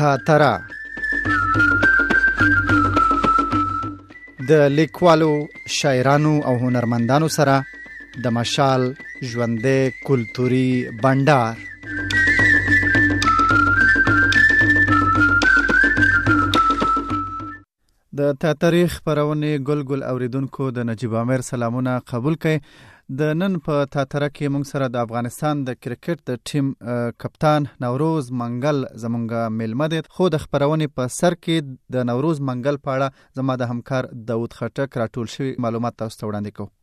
تاتره د لیکوالو، شاعرانو او هنرمندانو سره د مشال ژوندې کلتوري بندر. د تاریخ خبرونه ګل اوریدونکو د نجیب امیر سلامونه قبول کړئ. د نن په تاتره کې موږ سره د افغانستان د کرکټ د ټیم کپتان نوروز منګل زمونږ میلمه دی. خو د خبرونې په سر کې د نوروز منګل په اړه زما د همکار داود خټک راټول شوی معلومات تاسو ته وړاندې کوم.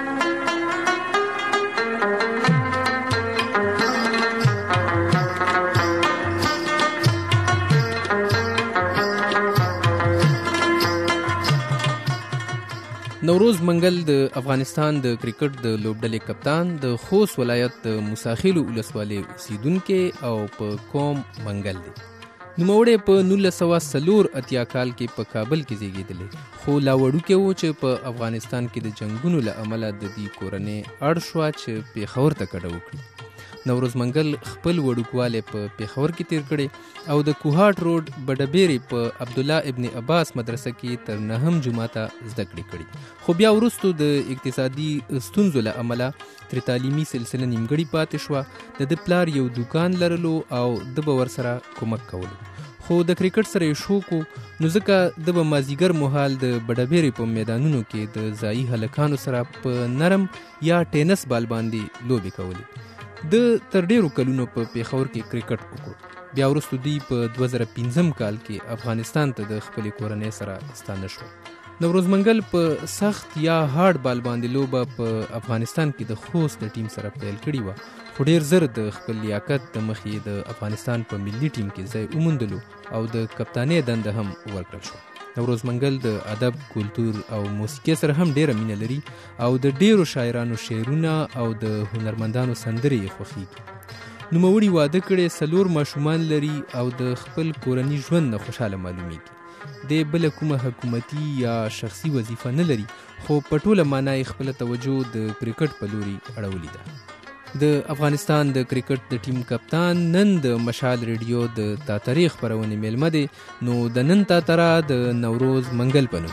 نوروز منګل د افغانستان د کرکټ د لوبډلې کپتان د خوست ولایت د موساخیلو ولسوالۍ اوسیدونکو او په قوم منګل دی. نوموړی په 1984 کال کې په کابل کې زیږېدلی، خو لا وړوکی و چې په افغانستان کې د جنگونو له امله د دې کورنۍ اړ شوه چې پېښور ته کډه وکړي. نوروز منګل خپل وړوکوالی په پېښور کې تیر کړی او د کوهاټ روډ بډبیري په عبدالله ابن عباس مدرسه کې تر 9 جماعته زده کړې کړي. خو بیا وروستو د اقتصادي ستونزو له امله تر تعلیمي سلسله نیمګړې پاتې شوه. د پلار یو دوکان لرلو او د به ورسره کومک کولو، خو د کرکټ سره یې شوق نو ځکه د به مازیګر مهال د بډبیري په میدانونو کې د ځایي هلکانو سره په نرم یا ټینس بال باندې لوبې کولې. د تر ډیرو کلونو په پېښور کې کرکټ وکړ. بیا وروسته دوی په 2015 کال کې افغانستان ته د خپل کورنۍ سره ستانه شو. نوروز منګل په سخت یا هارد بال باندې لوبه په افغانستان کې د خوست د ټیم سره پیل کړی و، خو ډیر زر د خپل لیاقت د مخې د افغانستان په ملي ټیم کې ځای وموندلو او د کپتانۍ دنده هم ورکړل شو. نوروز منګل د ادب، کلتور او موسیقۍ سره هم ډیره مینه لري او د ډیرو شاعرانو شعرونه او د هنرمندانو سندرې یې خوښیږي. نوموړي واده کړی، 4 ماشومان لري او د خپل کورني ژوند نه خوشاله معلومیږي. د بل کومه حکومتي یا شخصي وظیفه نه لري، خو په ټوله معنا یې خپل توجه د کرکټ په لوري اړولې ده. د افغانستان د کرکټ د ټیم کپتان نن د مشال ریډیو د تاتریخ خبرونه میلمه دی. نو د نن تاتره د نوروز منګل په نوم.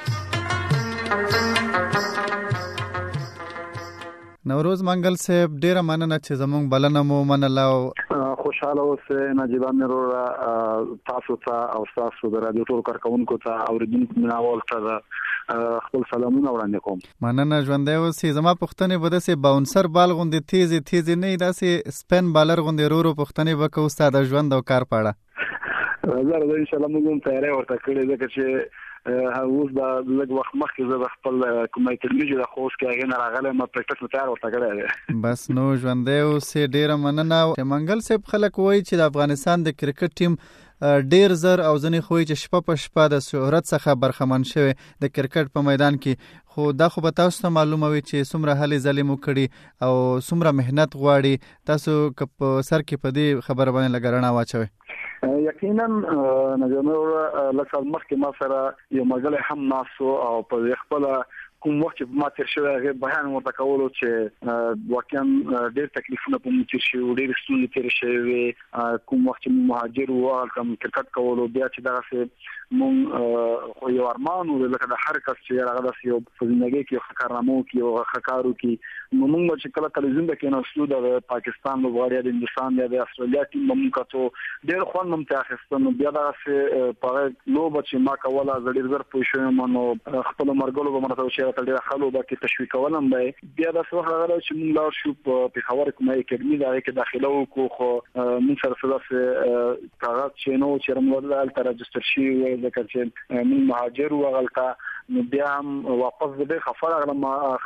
نوروز منګل صاحب ډیره مننه چې زموږ بلنه مو منله. خوشاله اوسئ. نجیب امیر تاسو ته او تاسو د رادیو ټول کارکونکو ته او اوریدونکو مناول ته خپل سلامونه وړاندې کوم. مننه. ژوندی اوسئ. زما پوښتنې به داسې باونسر بال غوندې تیزې نه داسې سپین بالر غوندې ورو پوښتنې به کوو ستا د ژوند او کار په اړه. راځه ان شاء الله موږ هم تیاری ورته کړی ځکه چې اوس دا لږ وخت مخکې زه د خپل کومې تلمیجو د خوست کې هغې نه راغلی ما پریکټس مې تیار ورته کړی دی. بس نو ژوندی اوسئ. ډېره مننه. منګل صاحب خلک وایي چې د افغانستان د کرکټ ټیم ډیر زر او ځنې خوی چې شپه په شپه د شهرت څخه برخمن شوی د کرکټ په میدان کې، خو دا خو به تاسو ته معلومه وي چې څومره هلې ځلې مو کړي او څومره محنت غواړي. تاسو که په سر کې په دې خبره باندې لږ رڼا واچوئ. یقینا نجمه لکه مخکې ما سره یو ملګری هم ناسو او په خپل کوم وخت چې ما تیر شوی هغه بیان ورته کولو چې واقعا ډېر تکلیفونه په موږ تیر شوي، ډېر ستونزې تیر شوي. کوم وخت چې مهاجر وو کوم کرکټ کولو بیا چې دغه مون یو ارمان و لکه د هر کس چې هغه د یو فزینګي کې یو کارنامو کې یو خکارو کې نو موږ چې کله تلویزیون کې نو د پاکستان لوبغاړي د هندستان د استرالیا ټیم موږ کتو ډېر خوند مم ته اخیستنو. بیا دغه په لوب چې ما کوله ډېر زر پوه شوم نو خپل مرګلو به مرته چې ډېر خلکو به کې تشویق کولم به بیا د څو هغه چې موږ لار شو په پېښور کومه اکیډمي دا کې داخله وکړو، خو موږ سره څه کاغذ چې نو چې موږ د رجستر شي ځکه چې موږ مهاجر وغلطه نو بیا هم واپس د خفر غلم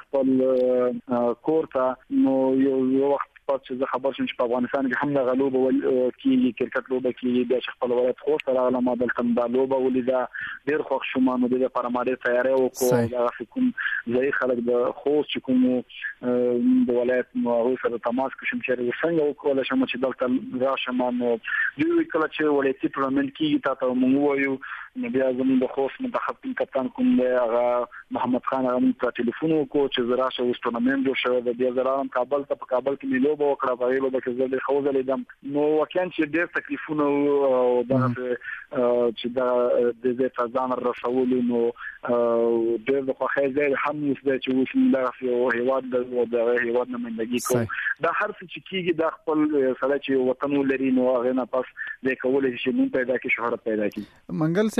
خپل کور ته نو یو وخت پات چې خبر شوم چې په افغانستان کې هم د غلوب کې کرکټ لوبه کې بیا خپل ولایت خوست راغله ما دلته د لوبه ولیدا ډېر خوښ شوم نو د لپاره ما ډېر تیاری وکړو. دا کوم ځای خلک د خوست چې کوم د ولایت نو سره تماس کوم چې څنګه وکول شم چې دلته راشم نو دوی کله چې ولایتي ټورنمنت کې تا ته موږ وایو نو بیا زموږ د خوست منتخب ټیم کپتان کوم دی هغه محمد خان هغه موږ ټلیفون وکړو چې زه راشه اوس ټورنمنټ جوړ شوی دی. بیا زه راغلم کابل ته، په کابل کې مې لوبه وکړه، په هغې لوبه کې زه ډېر ښه وځلېدم. نو واقعا چې ډېر تکلیفونه او دغسې چې دا د ځای ته ځان رسولو، نو ډېر د خوښۍ ځای هم اوس دی چې اوس موږ دغسې یو هېواد لرو او د هغه هېواد نمایندګي کوو. دا هر څه چې کېږي دا خپل سړی چې وطن ولري نو هغې نه پس دی کولی شي چې نوم پیدا کړي، شهرت پیدا کړي. منګل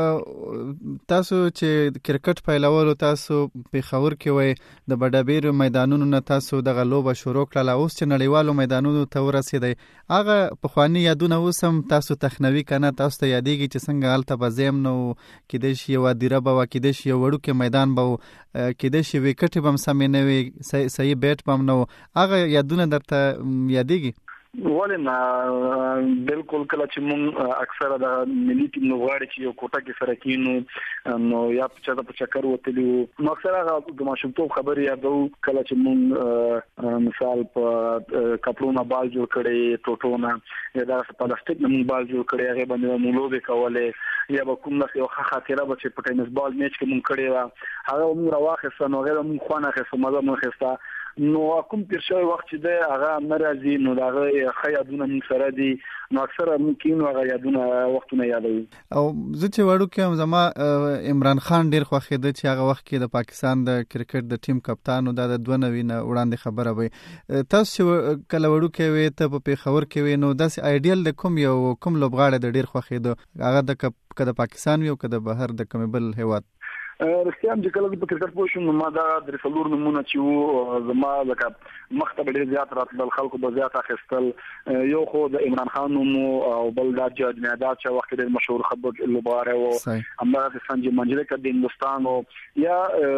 صاحب، تاسو چې کرکټ پیلولو تاسو پېښور کې وئ، د بډابېرو میدانونو نه تاسو دغه لوبه شروع کړله، اوس چې نړیوالو میدانونو ته ورسېدئ، هغه پخواني یادونه اوس هم تاسو تخنوي که نه؟ تاسو ته یادېږي چې څنګه هلته به ځیم نو کېدای شي یوه دیره به وه، کېدای شي یو وړوکی میدان به و، کېدای شي ویکټې به هم سمې نه وي، صحیح بیټ به هم نه و، هغه یادونه درته یادېږي؟ ولې نه، بالکل. کله چې مونږ اکثره د ملي ټیم لوبغاړي چې یو کوټه کې سره کېنو نو یا چاته په چکر وتلي وو، نو اکثره هغه د ماشومتوب خبرې یادو. کله چې مونږ مثال په کپړونه بال جوړ کړی، ټوټونه یا دغسې پلاستیک نه مونږ بال جوړ کړی، هغې باندې مونږ لوبې کولې، یا به کوم داسې یو ښه خاطره به چې په ټینس بال میچ کې مونږ کړې وه، هغه به مونږ راواخېسته، نو هغې به مونږ خوند اخېسته، مزه مو اخېسته. نو کوم تیر شوی وخت چې دی هغه نه راځي، نو د هغه ښه یادونه موږ سره دي، نو اکثره موږ کینو هغه یادونه وختونه یادوي. او زه چې وړوکی یم، زما عمران خان ډېر خوښېده چې هغه وخت کې د پاکستان د کرکټ د ټیم کپتان و، دا د 2 نوي نه وړاندې خبره وي. تاسو چې کله وړوکی وې، ته په پېښور کې وې، نو داسې آیډیل د کوم لوبغاړی د ډېر خوښېده، هغه که د پاکستان وي او که د بهر د کومې بل هېواد؟ رښتیا هم چې کله په کرکټ پوه شوم نو ما دا 3 نومونه چې وو زما لکه مخ ته ډېر زیات راتلل، خلکو به زیات اخیستل. یو خو د عمران خان نوم او بل دا جاج میادات چې وخت ډېر مشهور خبر لوبغاړی و، همدغسې سنجي منجلک د هندوستان و، یا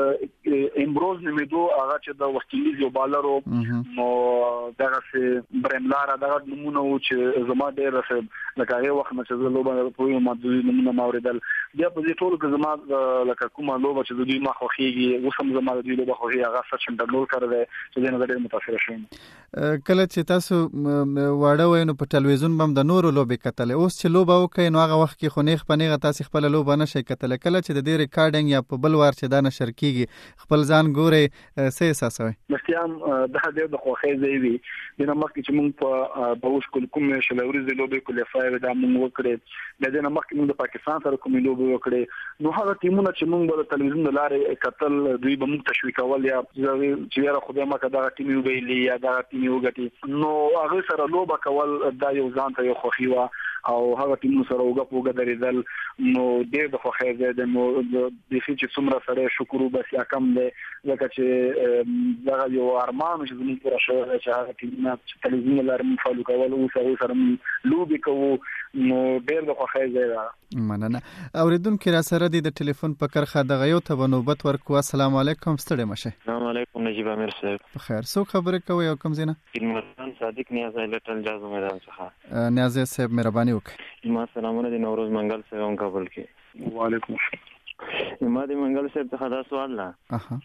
امبروز نومېدو هغه چې د ویسټ انډیز یو بالر و، نو دغسې بریم لارا دغه نومونه وو چې زما ډېر لکه هغې وخت نه چې زه لوبه پوهېږم ما دوی نومونه ما اورېدل. بیا په دې ټولو کې زما لکه کومه لوبه چې د دوی ما خوښېږي، اوس هم زما د دوی لوبه خوښېږي، هغه سچن ټنډولکر دی چې دې نه زه ډېر متاثره شوم. کله چې تاسو واړه وئ نو په ټلویزیون به هم د نورو لوبې کتلې، اوس چې لوبه وکئ نو هغه وخت کې خو نیغ په نیغه تاسې خپله لوبه نه شئ کتلی. کله چې د دې ریکارډینګ یا په بل وار چې دا نشر کېږي خپل ځان ګورئ، څه احساسوئ؟ رښتیا هم دا ډېر د خوښۍ ځای وي. دې نه مخکې چې مونږ په اوس کومې شلې ورځې لوبې کوالیفای دا مونږ وکړې، د دې نه مخکې مونږ د پاکستان سره کومې لوبې وکړې، نو هغه ټیمونه چې مونږ به د تلویزیون د لارې کتل، دوی به مونږ تشویقول یا چې یاره خدای مکه دغه ټیم یې وبایلي یا دغه ټیم یې وګټي، نو هغې سره لوبه کول دا یو ځان ته یو خوښي وه، او هغه ټیمونو سره اوږه په اوږه درېدل نو ډېر د خوښۍ ځای دی. نو بیخي چې څومره سړی شکر وباسي یا کم دی، ځکه چې دغه یو ارمان چې زموږ پوره شوی دی چې هغه ټیمونه چې تلویزیون له لارې موږ فالو کول، اوس هغوی سره موږ لوبې کوو، نو ډېر د خوښۍ ځای دی. مننه. اورېدونکي را سره دي د ټلیفون په کرښه، دغه یو ته به نوبت ورکړو. السلام علیکم، ستړی مه شئ. السلام علیکم، نجیب امیر صاحب. بخیر. څوک خبرې کوئ او کوم ځای نه؟ خدمتګار صادق نیازی لټل جازو میدان څخه. نیازی صاحب مهرباني وکړئ. ما سلامونه دي نوروز منګل صاحب هم کابل کې. وعلیکم السلام. ما دي منګل صاحب ته دا سوال نه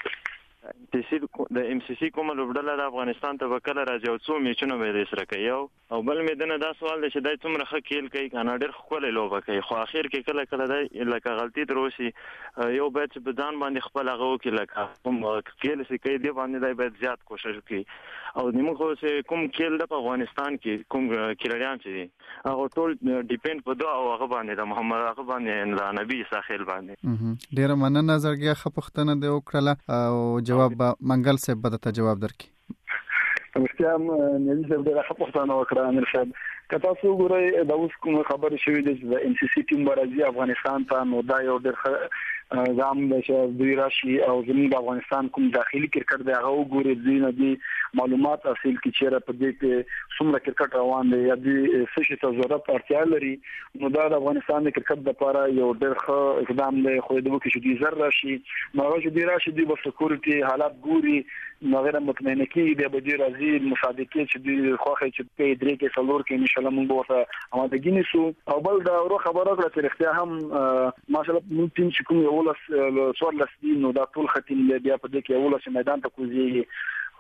د ام سی سی کومه لوبډله د افغانستان ته به کله راځي او څو میچونه به یې سره کوي، او بل مې دنه دا سوال دی چې دی څومره ښه کیل کوي که نه، ډېر ښکلې لوبه کوي، خو اخر کې کله کله دی لکه غلطي در وشي یو باید چې په ځان باندې خپل هغه وکړي، لکه کوم کیل چې کوي دې باندې دی باید زیات کوشش وکړي. او زموږ خو چې کوم کیل ده په افغانستان کې کوم کیلریان چې دي هغه ټول ډیپینډ په دعا او هغه باندې د محمد هغه باندې د نبی ساخیل باندې. ډېره مننه زړګیه، ښه پوښتنه دې وکړله او جواب به منګل صاحب به درته جواب درکړي. رښتیا هم نیازي صاحب ډېره ښه پوښتنه وکړه. امیر صاحب که تاسو وګورئ دا اوس کومه خبرې شوې دي چې د ام سی سی ټیم به راځي افغانستان ته، نو دا یو ډېر ښه ګام دی چې دوی راشي او زموږ د افغانستان کوم داخلي کرکټ دی هغه وګوري، دوی نه دي معلومات حاصل کړي چې په دې کې څومره کرکټ روان دی یا دوی څه شي ته ضرورت اړتیا لري. نو دا د افغانستان د کرکټ لپاره یو ډېر ښه اقدام دی، خو د وکړي چې دوی زر راشي، نو هغه چې دوی راشي دوی به سکیورټي حالات ګوري، نو هغه مطمئنه کېږي بیا به دوی راځي مسابقې چې دوی خوښوي چې په 3 کې 4 کې انشاءالله موږ به ورته امادګي نیسو. او بل دا ورو خبره کړه چې رښتیا هم ماشاءالله موږ ټیم چې کوم 14 دي نو دا ټول ختم دی، بیا په دې کې 14 میدان ته کوزي،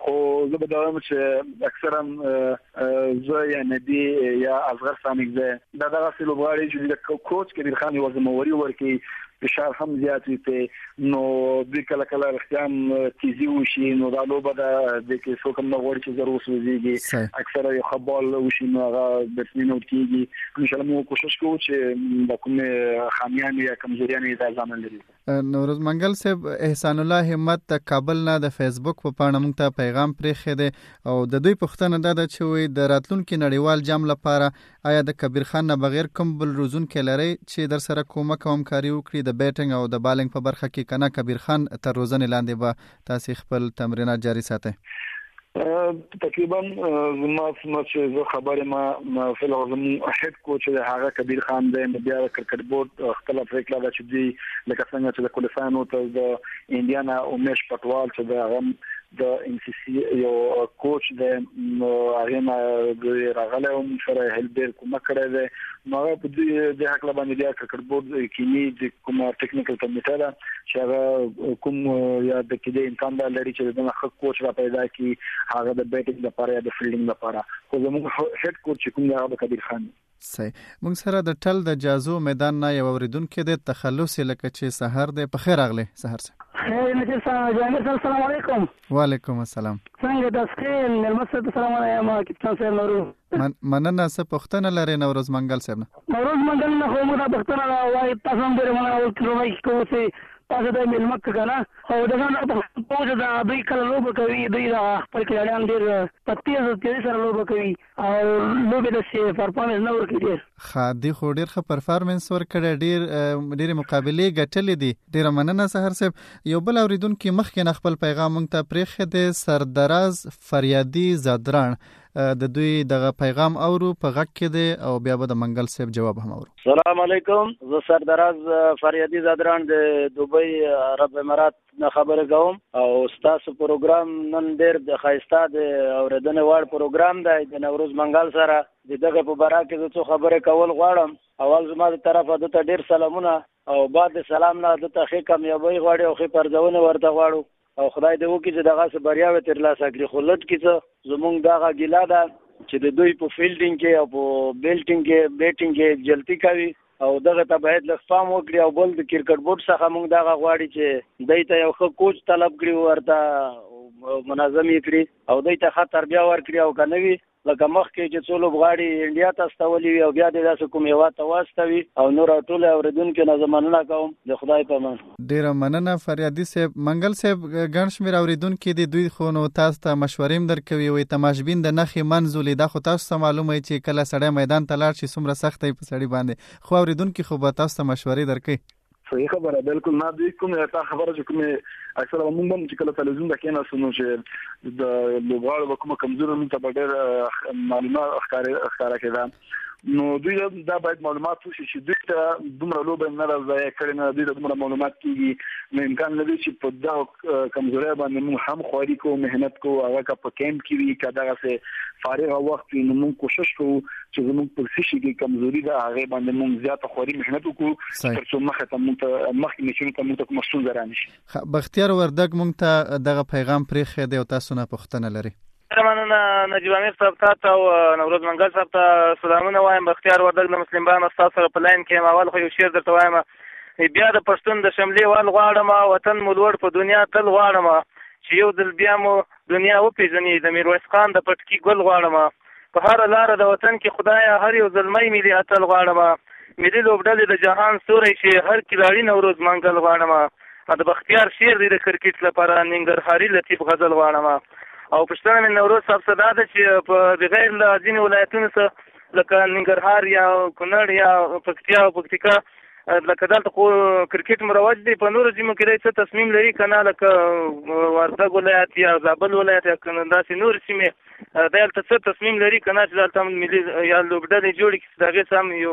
خو زه به دا وایم چې اکثرا زه یعنی دی یا اصغر سامک ده دا دغه لوبغاړي چې د کوچ کبیر خان یو زموري ورکی فشار هم زیات وي نو د کله کله رښتیان تیزی وشي نو دا لوبه د کې څوک هم غوړي چې ضرورت وزيږي اکثره یو خبال وشي نو هغه د سپینو کېږي ان شاء الله مو کوشش کوو چې د کومه خامیان یا کمزوریان یې ځان لري. نوروز منګل صاحب احسان الله همت د کابل نه د فیسبوک په پاڼه موږ ته پیغام پرېښی دی او د دوی پوښتنه ده چې وایي د راتلونکي نړیوال جام لپاره آیا د کبیر خان نه بغیر کوم بل روزونکی لري چې در سره کومک او همکاري وکړي د بیټینګ او د بالینګ په برخه کې کنه کبیر خان تر روزنې لاندې به تاسو خپل تمرینات جاري ساتئ؟ تقریبا زما چې زه خبره ما فل اعظم هډ کوچ هغه کبیر خان دی بیا کرکټ بورډ خپل پریکړه ده چې دی لکه څنګه چې د کولفانو ته د انډیانا او مش پټوال چې د د ام سی سی یو کوچ دی هغه نه راغله او سره هلبر کومه کړی دی نو په دې د حق باندې بیا کرکټ بورډ کې د کومه ټیکنیکل کمیټه ده چې هغه کوم یا د کې امکان لري چې د حق کوچ را پیدا کی هغه د بیټینګ لپاره یا د فیلډینګ لپاره خو زموږ هډ کوچ کوم دی هغه کبیر خان. صحیح. موږ سره د ټل د جازو میدان نه یو اوریدونکو د تخلص لکه چې سحر دی په خیر اغله سحر سره. السلام علیکم. وعلیکم السلام. څنګه د سکرین نرمسته السلام علیکم کپتان صاحب نوروز. مننه څه پوښتنه لري نوروز منګل صاحب نه؟ نوروز منګل نه خو موږ پوښتنه وایي تاسو هم ډېر مننه وکړئ کوڅه تاسو د ملمک کنه او دغه په پوجا د دوی کله لوب کوي دوی د خپل کلیان ډېر پتیز سره لوب کوي او لوب د سی پرفارمنس نو ورکړي خادي خو ډېر ښه پرفارمنس ورکړي ډېر مقابله ګټلې دي ډېر مننه سحر صاحب. یو بل اوریدونکو مخکې خپل پیغام مونږ ته پرېښی دی سردراز فریادي زادران د دوی دغه پیغام اورو په غږ کې دی او بیا به د منګل صاحب جواب هم اورو. السلام علیکم زه سردراز فریادي زادران د دوبۍ عرب امارات نه خبره کوم او تاسو پروګرام نن ډېر د خایسته د اوریدنې وړ پروګرام دی د نوروز منګل سره د دغه په باره کې زه څه خبره کول غواړم. اول زما د طرفه د ته ډېر سلامونه او بعد سلام نه د ته ښه کامیابی غواړي او ښه پرځونه ورته غواړو او خدای دې وکړي چې دغه څه بریاوې ترلاسه کړي. خو لټ کې څه زمونږ دغه ګیله ده چې د دوی په فیلډینګ کې او په بیټینګ کې جلتی کوي او دغه ته باید لږ پام وکړي او بل د کرکټ بورډ څخه موږ دغه غواړي چې دوی ته یو ښه کوچ طلب کړي ورته منظم یې کړي او دوی ته ښه تربیه ورکړي او که نه وي لکه مخکې چې څو لوبغاړي انډیا ته استولي وي او بیا دې داسې کوم هېواد ته واستوي او نور ټول اوریدونکو نه زه مننه کوم د خدای په امان. ډېره مننه فریادي صاحب. منګل صاحب ګڼ شمېر اوریدونکي دي دوی خو نو تاسو ته مشورې هم درکوي وایي تماشبین د نښې منځولي دا خو تاسو ته معلومه چې کله سړی میدان ته لاړ شي څومره سخته وي په سړي باندې خو اوریدونکي خو به تاسو ته مشورې درکوي. صحیح خبره بالکل ما دوی کوم تا خبره چې کوم اکثره موږ هم چې کله تلویزیون د کېنا سنو چې د لوبغاړو کوم کمزوري موږ ته ډېر معلومات ښکارا کېده نو دوی دا باید معلومات وشي چې دوی ته دومره لوبه نه راځي کړي نه دوی ته دومره معلومات کیږي نو امکان لري چې په دا کمزوري باندې موږ هم خواري کوو مهنت کوو هغه په کیمپ کې وي کدا څه فارغ وخت نو موږ کوشش کوو چې زموږ په فزیکي کې کمزوري ده هغه باندې موږ زیاته خواري مهنت وکړو تر څو مخه ته مخکې نشو ته موږ کوم څه زرا نشي. بختیار وردګ موږ ته دغه پیغام پرې خېده او تاسو نه پوښتنه لري. مننه نجیب امیر صاحب ته او نوروز منګل صاحب ته سلامونه وایم. بختیار وردګ د مسلم بان استاد سره په لاین کې اول خو یو شعر درته وایم بیا د پښتون د شملې وال غواړم وطن مو لوړ په دنیا تل غواړم چې یو ځل بیا مو دنیا وپېژني د میرویس خان د پټکي ګل غواړم په هر لار د وطن کې خدایا هر یو ځلمۍ ملي اتل غواړم ملي لوبډلې د جهان ستوری چې هر کلاړي نوروز منګل غواړم د بختیار شعر دی د کرکټ لپاره ننګرهاري لطیف غزل غواړم او پښتنه من نوروز صاحب صدا ده چې په بغیر له ځینې ولایتونو څخه لکه ننګرهار یا کونړ یا پکتیا او پکتیکا لکه دلته خو کرکټ مروج دی په نورو سیمو کې څه تصمیم لري که نه لکه وردګ ولایت یا زابل ولایت یا داسې نورې سیمې دلته څه تصمیم لري که نه چې دلته ملي یا لوبډلې جوړې کړي چې د هغې څه هم یو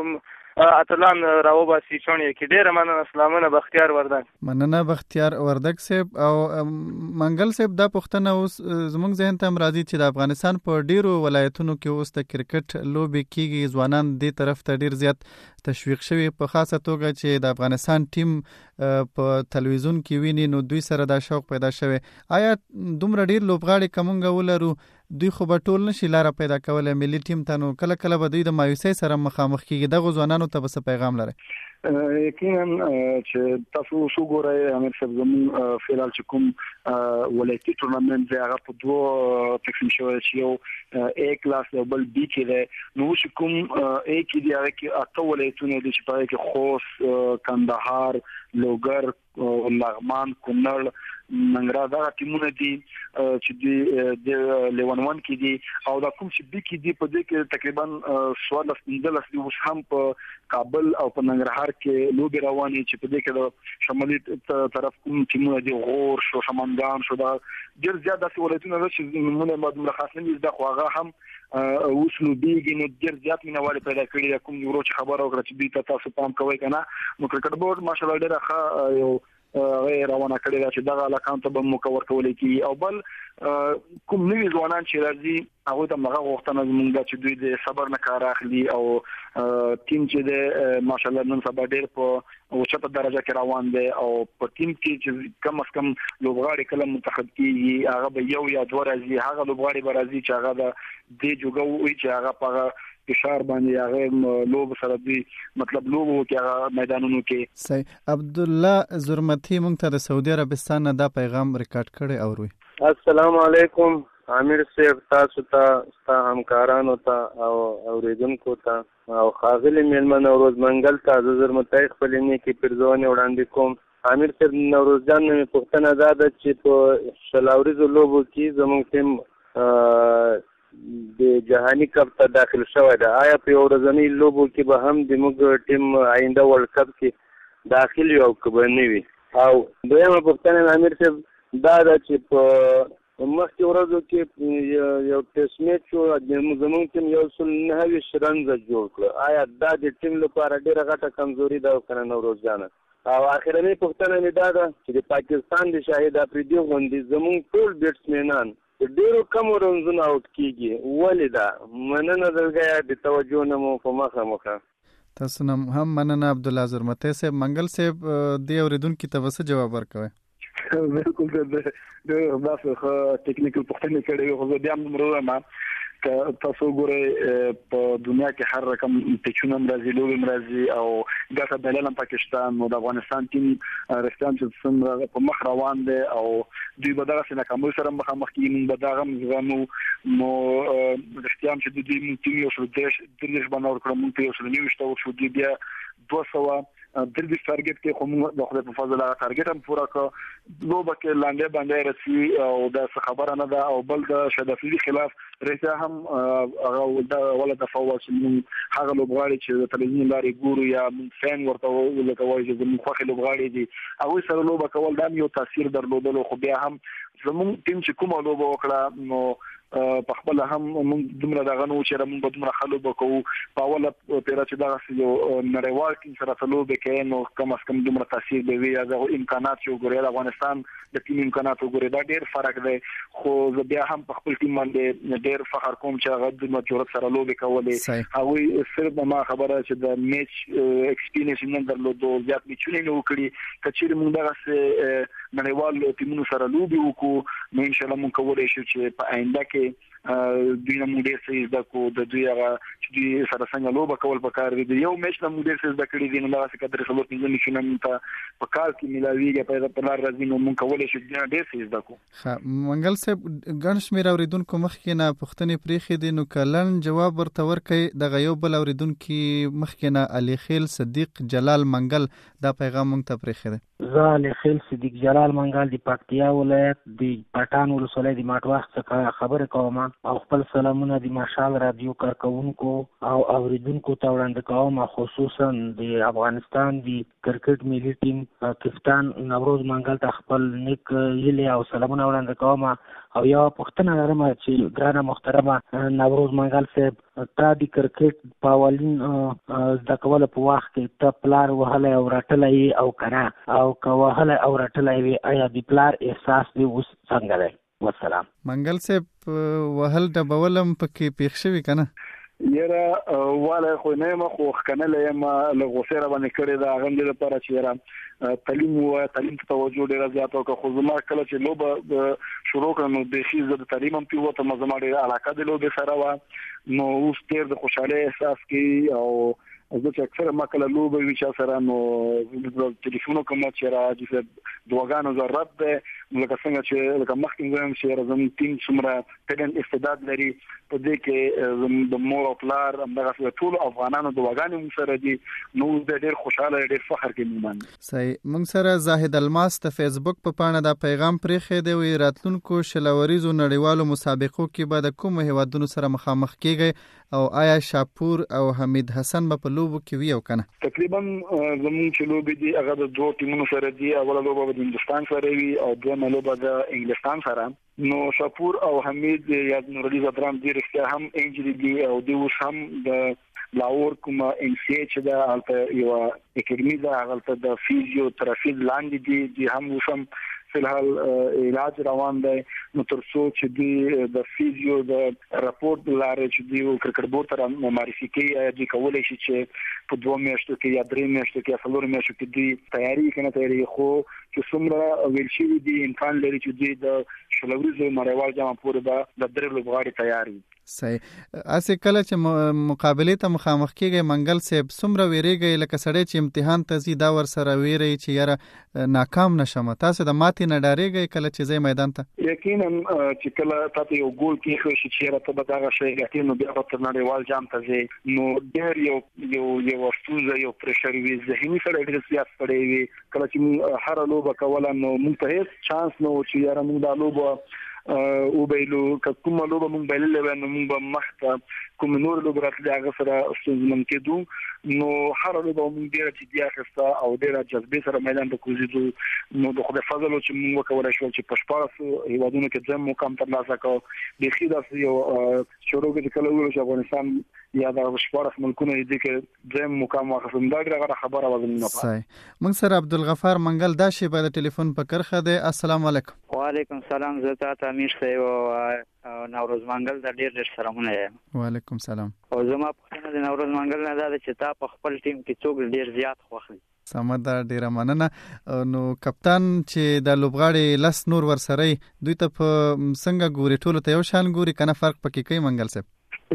اتلان راوباسي چونې کې. ډېره مننه. سلامونه بختیار وردک. مننه بختیار وردک صاحب. او منګل صاحب دا پوښتنه اوس زموږ ذهن ته راځي چې د افغانستان په ډیرو ولایتونو کې اوس د کرکټ لوبې کیږي، ځوانان دې طرف ته ډیر زیات تشویق شوي، په خاصه توګه چې د افغانستان ټیم په تلویزیون کې ویني نو دوی سره دا شوق پیدا شوی. آیا دومره ډیر لوبغاړي کومنګ ولرو دوی خو به ټول نشي لاره پیدا کولای ملي ټیم ته، نو کله کله به دوی د مایوسۍ سره مخامخ کیږي. دغه ځوانانو ته به څه پیغام لري؟ یقینا چې تاسو شو ګورئ امیر صاحب زموږ فعال چې کوم ولایتي ټورنمنت دی هغه په دوه تقسیم شوی چې یو A کلاس او بل B کې دی. نو چې کوم A کې دی هغه کې اته ولایتونه دي چې په کې خوست، کندهار، لوګر، لغمان، کونړ، ننګرهار دا ټیمونه دي چې د لیوان کې دي. او دا کوم چې B کې دي په دې کې تقریبا 14 دي اوس هم په کابل او په ننګرهار کې لوبي روانې چې په دې کې د شمالي طرف کوم ټیمونه دي، غور شو، شمنګان شو، دا ډېر زیات داسې ولایتونه چې نمونه مدمر خاصه نه دي. خو هغه هم اوس لوبيږي نو ډېر زیات مینوال پیدا کړي. کوم یو چې خبر او کړ چې دوی تاسو پام کوئ کنه نو کرکټ بورډ ماشاءالله ډېر ښه یو غیر روانه کړی دا چې دغه علاقه ته به مکور کولای کی. او بل کوم نوی ځوانان چې راځي هغه ته موږ غوښتنه زموږ چې دوی د صبر نه کار اخلي او ټیم چې د ماشاءالله نن سبا ډېر په اوچته درجه کې روان دی. او په ټیم کې چې کم از کم لوبغاړي کله منتخب کیږي هغه به یو یا دوه راځي، هغه لوبغاړي به راځي چې هغه د دې جوګو وي چې هغه په فشار باندې هغه لوب سره دی مطلب لوب کې هغه میدانونو کې. صحیح. عبد الله زرمتی مونږ ته د سعودي عربستان نه دا پیغام ریکارډ کړی اوروي. السلام علیکم امیر صاحب، تاسو ته همکارانو ته او اوریدونکو ته او خاغلی میلمه نوروز منګل ته زرمتی خپل نیکی پرځونه وړاندې کوم. امیر صاحب نوروز جان مې پوښتنه دا ده چې په شلاوريزو لوبو کې زموږ ټیم د جهانی کپ ته داخل شوی ده. آیا په ورځنی لوبو کې به هم د موږ ټیم آینده ورلد کپ کې داخل یو کبه نه وي؟ او دویمه پوښتنه امیر صاحب دا ده چې په مخکې ورځو کې یو ټیسټ میچ زموږ ټیم 129 رنزه جوړ کړ. آیا دا د ټیم لپاره ډېره غټه کمزوري ده او کنه نوروز جانه؟ او اخرنۍ پوښتنه مې دا ده چې د پاکستان د شاهد افریدي غوندې زموږ ټول بیټسمینان ډېرو کم رنزونه اوټ کیږي، ولې دا؟ مننه درګه د توجه نه مو په مخه. تاسو هم مننه عبد الله زرمتی صاحب. منګل صاحب د اوریدونکو ته څه جواب ورکوي؟ بالکل د داسې ټیکنیکل پوښتنې کړې خو زه بیا هم دومره ما تاسو ګورئ په دنیا کې هر رقم پیچونه مرزي لوبي مرزي او ګټه بللم پاکستان نو د افغانستان ټیم رښتیا چې څومره په مخ روان دي او دوی به دغه څنګه کوم سره مخامخ کیږي به دغه مزغمو نو رښتیا چې دوی ټیم یو شو د بنور کړم ته یو شو نیو شته شو دی بیا 200 د ټارګټ کې کوم د خپل په فضل ټارګټ هم پورا کړ نو بکه لاندې باندې رسي او د خبره نه ده. او بل د شدافي خلاف رښتیا هم هغه د ولا تفاوض من هغه لوبغاړي چې د تلویزیون لارې ګورو یا فین ورته ولکه وایي چې د مخه لوبغاړي دي هغه سره لوب کول دا یو تاثیر درلودل. خو بیا هم زموږ ټیم چې کومه لوب وکړه نو په خپل هم موږ دومره دغه نو چې موږ به دومره خلک وکړو په اوله پیره چې دغه یو نړیوال ټیم سره تلوب کې نو کم از کم دومره تاثیر به وي. دا امکانات چې وګورئ د افغانستان د ټیم امکانات وګورئ دا ډېر فرق دی. خو زه بیا هم په خپل ټیم باندې ډېر فخر کوم چې هغه د مجرد سره لوب کولې. هغه صرف ما خبره چې د میچ ایکسپیرینس نن درلودو زیات میچونه نه وکړي کچېر موږ دغه نړیوال ټیمونو سره لوب وکړو نو ان شاء الله موږ کولای شو چې په آینده کې دوی نه موږ ډېر څه زده کو د دوی هغه چې دوی سره څنګه لوبه کول پکار دي. یو میچ نه موږ ډېر څه زده کړي دي نو دا څه کتر خلک نه نشي نه په کال کې ملاویږي په لار راځي نو موږ کولای شو ډېر څه زده کو. منګل صاحب ګڼ شمېر اوریدونکو مخکې نه پوښتنې پرېښې دي نو کلن جواب ورته ورکړئ. دغه یو بل اوریدونکي مخکې نه علي خیل صدیق جلال منګل دا پیغام موږ ته پرېښی دی. زه علي خیل صدیق جلال منګل د پکتیا ولایت د پټان ولسوالۍ د ماټواخ څخه خبرې کوم او خپل سلامونه د مشال رادیو کارکونکو او اوریدونکو ته وړاندې کوم. خصوصا د افغانستان د کرکټ ملي ټیم کپتان نوروز منګل ته خپل نیک هیلې او سلامونه وړاندې کوم. او یو پوښتنه لرم چې ګرانه محترمه نوروز منګل صاحب تا د کرکټ په اولین زده کولو په وخت کې ته پلار وهلی او رټلی او که نه او که وهلی او رټلی وي آیا د پلار احساس دی اوس څنګه دی؟ والسلام. منګل صاحب وهل ډبولم پکې پیښ شوي که نه؟ یاره والا خو نه ما خو خکنه ما له غوسه را باندې کړی دا غند لپاره چې یاره تعلیم ته توجه ډیره زیاته او خو زما کله چې لوبه شروع کړم د شي د تعلیم هم پیوته ما زما ډیره علاقه د لوبه سره و نو اوس ډیر د خوشاله احساس کی او زه چې اکثر ما کله لوبه وی چې سره نو د ټلیفون کوم چې را د دوغانو ضرورت ده لکه څنګه چې لکه مخکې وایم چې زموږ ټیم څومره ټیلنټ استعداد لري په دې کې د مور او پلار همدغه ټول افغانانو دوغانو سره دي نو د ډېر خوشاله ډېر فخر کې مومن. صحیح. موږ سره زاهد الماس د فیسبوک په پاڼه دا پیغام پرېښی دی وی راتلونکو شلوریزو نړیوالو مسابقو کې به د کوم هیوادونو سره مخامخ کیږي او آیا شاپور او حمید حسن به په لوبو کې وي او کنه؟ تقریبا زموږ چې لوبې دي هغه د دوه ټیمونو سره دي. اوله لوبه د هندستان سره وي او دویمه لوبه د انګلستان سره. نو شاپور او حمید یا نورالي زدران دي رښتیا هم انجری دي او دوی اوس هم د لاور کوم ان سی ایچ دا البته یو اکیډمي دا هغه د فیزیو ترافی لاندې دي هم اوس هم فلحال علاج روان دی نو تر څو چې دی د فیزیو د راپورټ لارې چې دی کرکټ بورډ ته معرفي کوي دی کولای شي چې په 2 میاشتو کې یا 3 میاشتو کې یا 4 میاشتو کې دی تیاری کنه تیاری خو چې څومره ویل شي دی امکان لري چې دی د شلوریزو نړیوال جام پورې د درې لوبغاړي تیاری. صحیح. اسې کله چې مقابله ته مخامخ کېږي منګل صاحب څومره ویریږي لکه سړی چې امتحان ته ځي دا ور سره ویری چې یاره ناکام نشم تاسو د ماتې نه ډارېږئ کله چې ځئ میدان ته؟ یقینا چې کله تاسو یو ګول کې شي چې راته به دا شی ګټي نو بیا په نړیوال جام ته ځي نو ډېر یو ستونزه یو پرشر وي ذهني سره ډېر زیات پړې وي کله چې هر لوبه کوله نو موږ ته هیڅ چانس نو چې یاره موږ دا لوبه او بیلو کوم لوبه مونږ بیللې نو مونږ به مخته کوم نور لوبه راتلې هغه سره ستونزمن کېدو نو هر لوبه مونږ ډیره جدي اخیسته او ډیره جذبې سره میدان ته کوزیدو نو د خدای فضل چې مونږ وکولای شو چې په شپږ هیوادونو کې ځم مقام ترلاسه کړو د خیداس یو شروع کې کله ویل چې افغانستان یا د شپږ ملکونو دې کې ځم مقام واخلم دا ډیره خبره وزنه. صحیح. موږ سره عبدالغفار منګل دا شی په ټلیفون په کرخه دی. السلام علیکم. وعلیکم السلام. زه ته امیر صاحب او نوروز منګل د ډېر سلامونه یم. وعلیکم السلام. او زما پوښتنه د نوروز منګل نه ده چې تا په خپل ټیم کې څوک ډېر زیات خوښ سمه ډیره مننه. نو کپتان چې د لوبغاړي لس نور ورسره دوی ته په څنګه ګوري ټولو ته یو شان ګوري کنه فرق پکې کوي منګل صاحب؟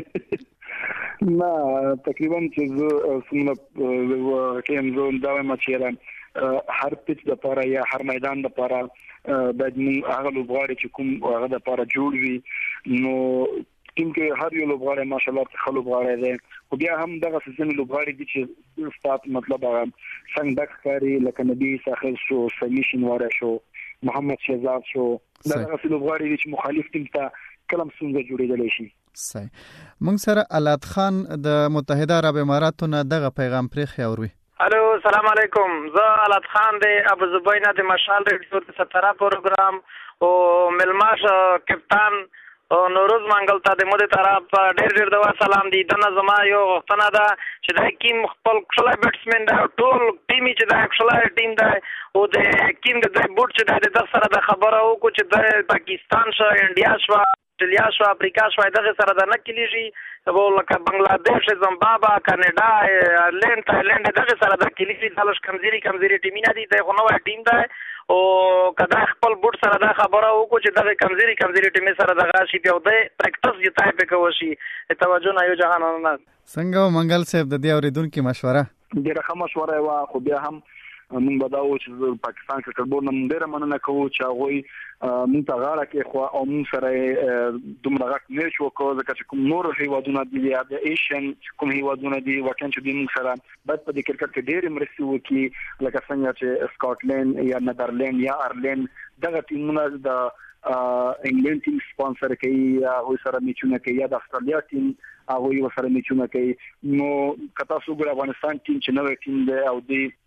نه تقریبا چې زه څومره کېم زه دا وایم چې هر پیچ د لپاره یا هر میدان د لپاره باید موږ هغه لوبغاړي چې کوم هغه د لپاره جوړ وي نو ټیم کې هر یو لوبغاړی ماشاءالله ښه لوبغاړی دی خو بیا هم دغه ځینې لوبغاړي دي چې ستاسو مطلب څنګه ډک ښکاري لکه نبی ساحل شو سمي شینواره شو محمد شهزاد شو دغه لوبغاړي دي چې مخالف ټیم ته کلم څنګه جوړېدلی شي. صحیح. موږ سره الات خان د متحده عرب اماراتو نه دغه پیغام پرې خوري. الو السلام علیکم. زه الات خان دی ابو زبینا د مشال ریډیو د 17 پروګرام او ملماش کپتان او نوروز منګل ته د مودې طرف ډېر د سلام دي. د نظم یو غوښتنه ده چې د کیم خپل کله بیټسمن دا ټول ټیم چې دا کله ټیم دا او د کیم د بوټ چې د سره د خبره او کو چې د پاکستان شو انډیا شو استرالیا شو افریقا شو دغه سره د نه کلیږي او لکه بنگلاديش زمبابا کاناډا ایرلند تایلند دغه سره د کلیږي دالش کمزوري ټیمونه دي دغه نوې ټیم ده او کدا خپل بوټ سره دا خبره وکړو چې دغه کمزوري ټیم سره دغه شي په د پریکټس یتای په کوشي توجه نه یو جهان نه څنګه منګل صاحب د دې اوریدونکو مشوره ډیره ښه مشوره وا خو بیا هم موږ بداو چې پاکستان کرکټ بورډ نن ډیره مننه کوو چې هغه موږ ته غاړه کې خو او موږ سره دومره غاټ نه شو کوو ځکه چې کوم نور هیوادونه دي یا د ایشین کوم هیوادونه دي وکړي چې موږ سره باید په دې کرکټ کې ډېر مرستې وکړي لکه څنګه چې سکاټلند یا نیدرلند یا آیرلند دغه ټیمونه د انګلند ټیم سپانسر کوي یا هغه سره میچونه کوي یا د استرالیا ټیم هغه سره میچونه کوي نو کتا سوګر افغانستان ټیم چې نوې ټیم دی او دی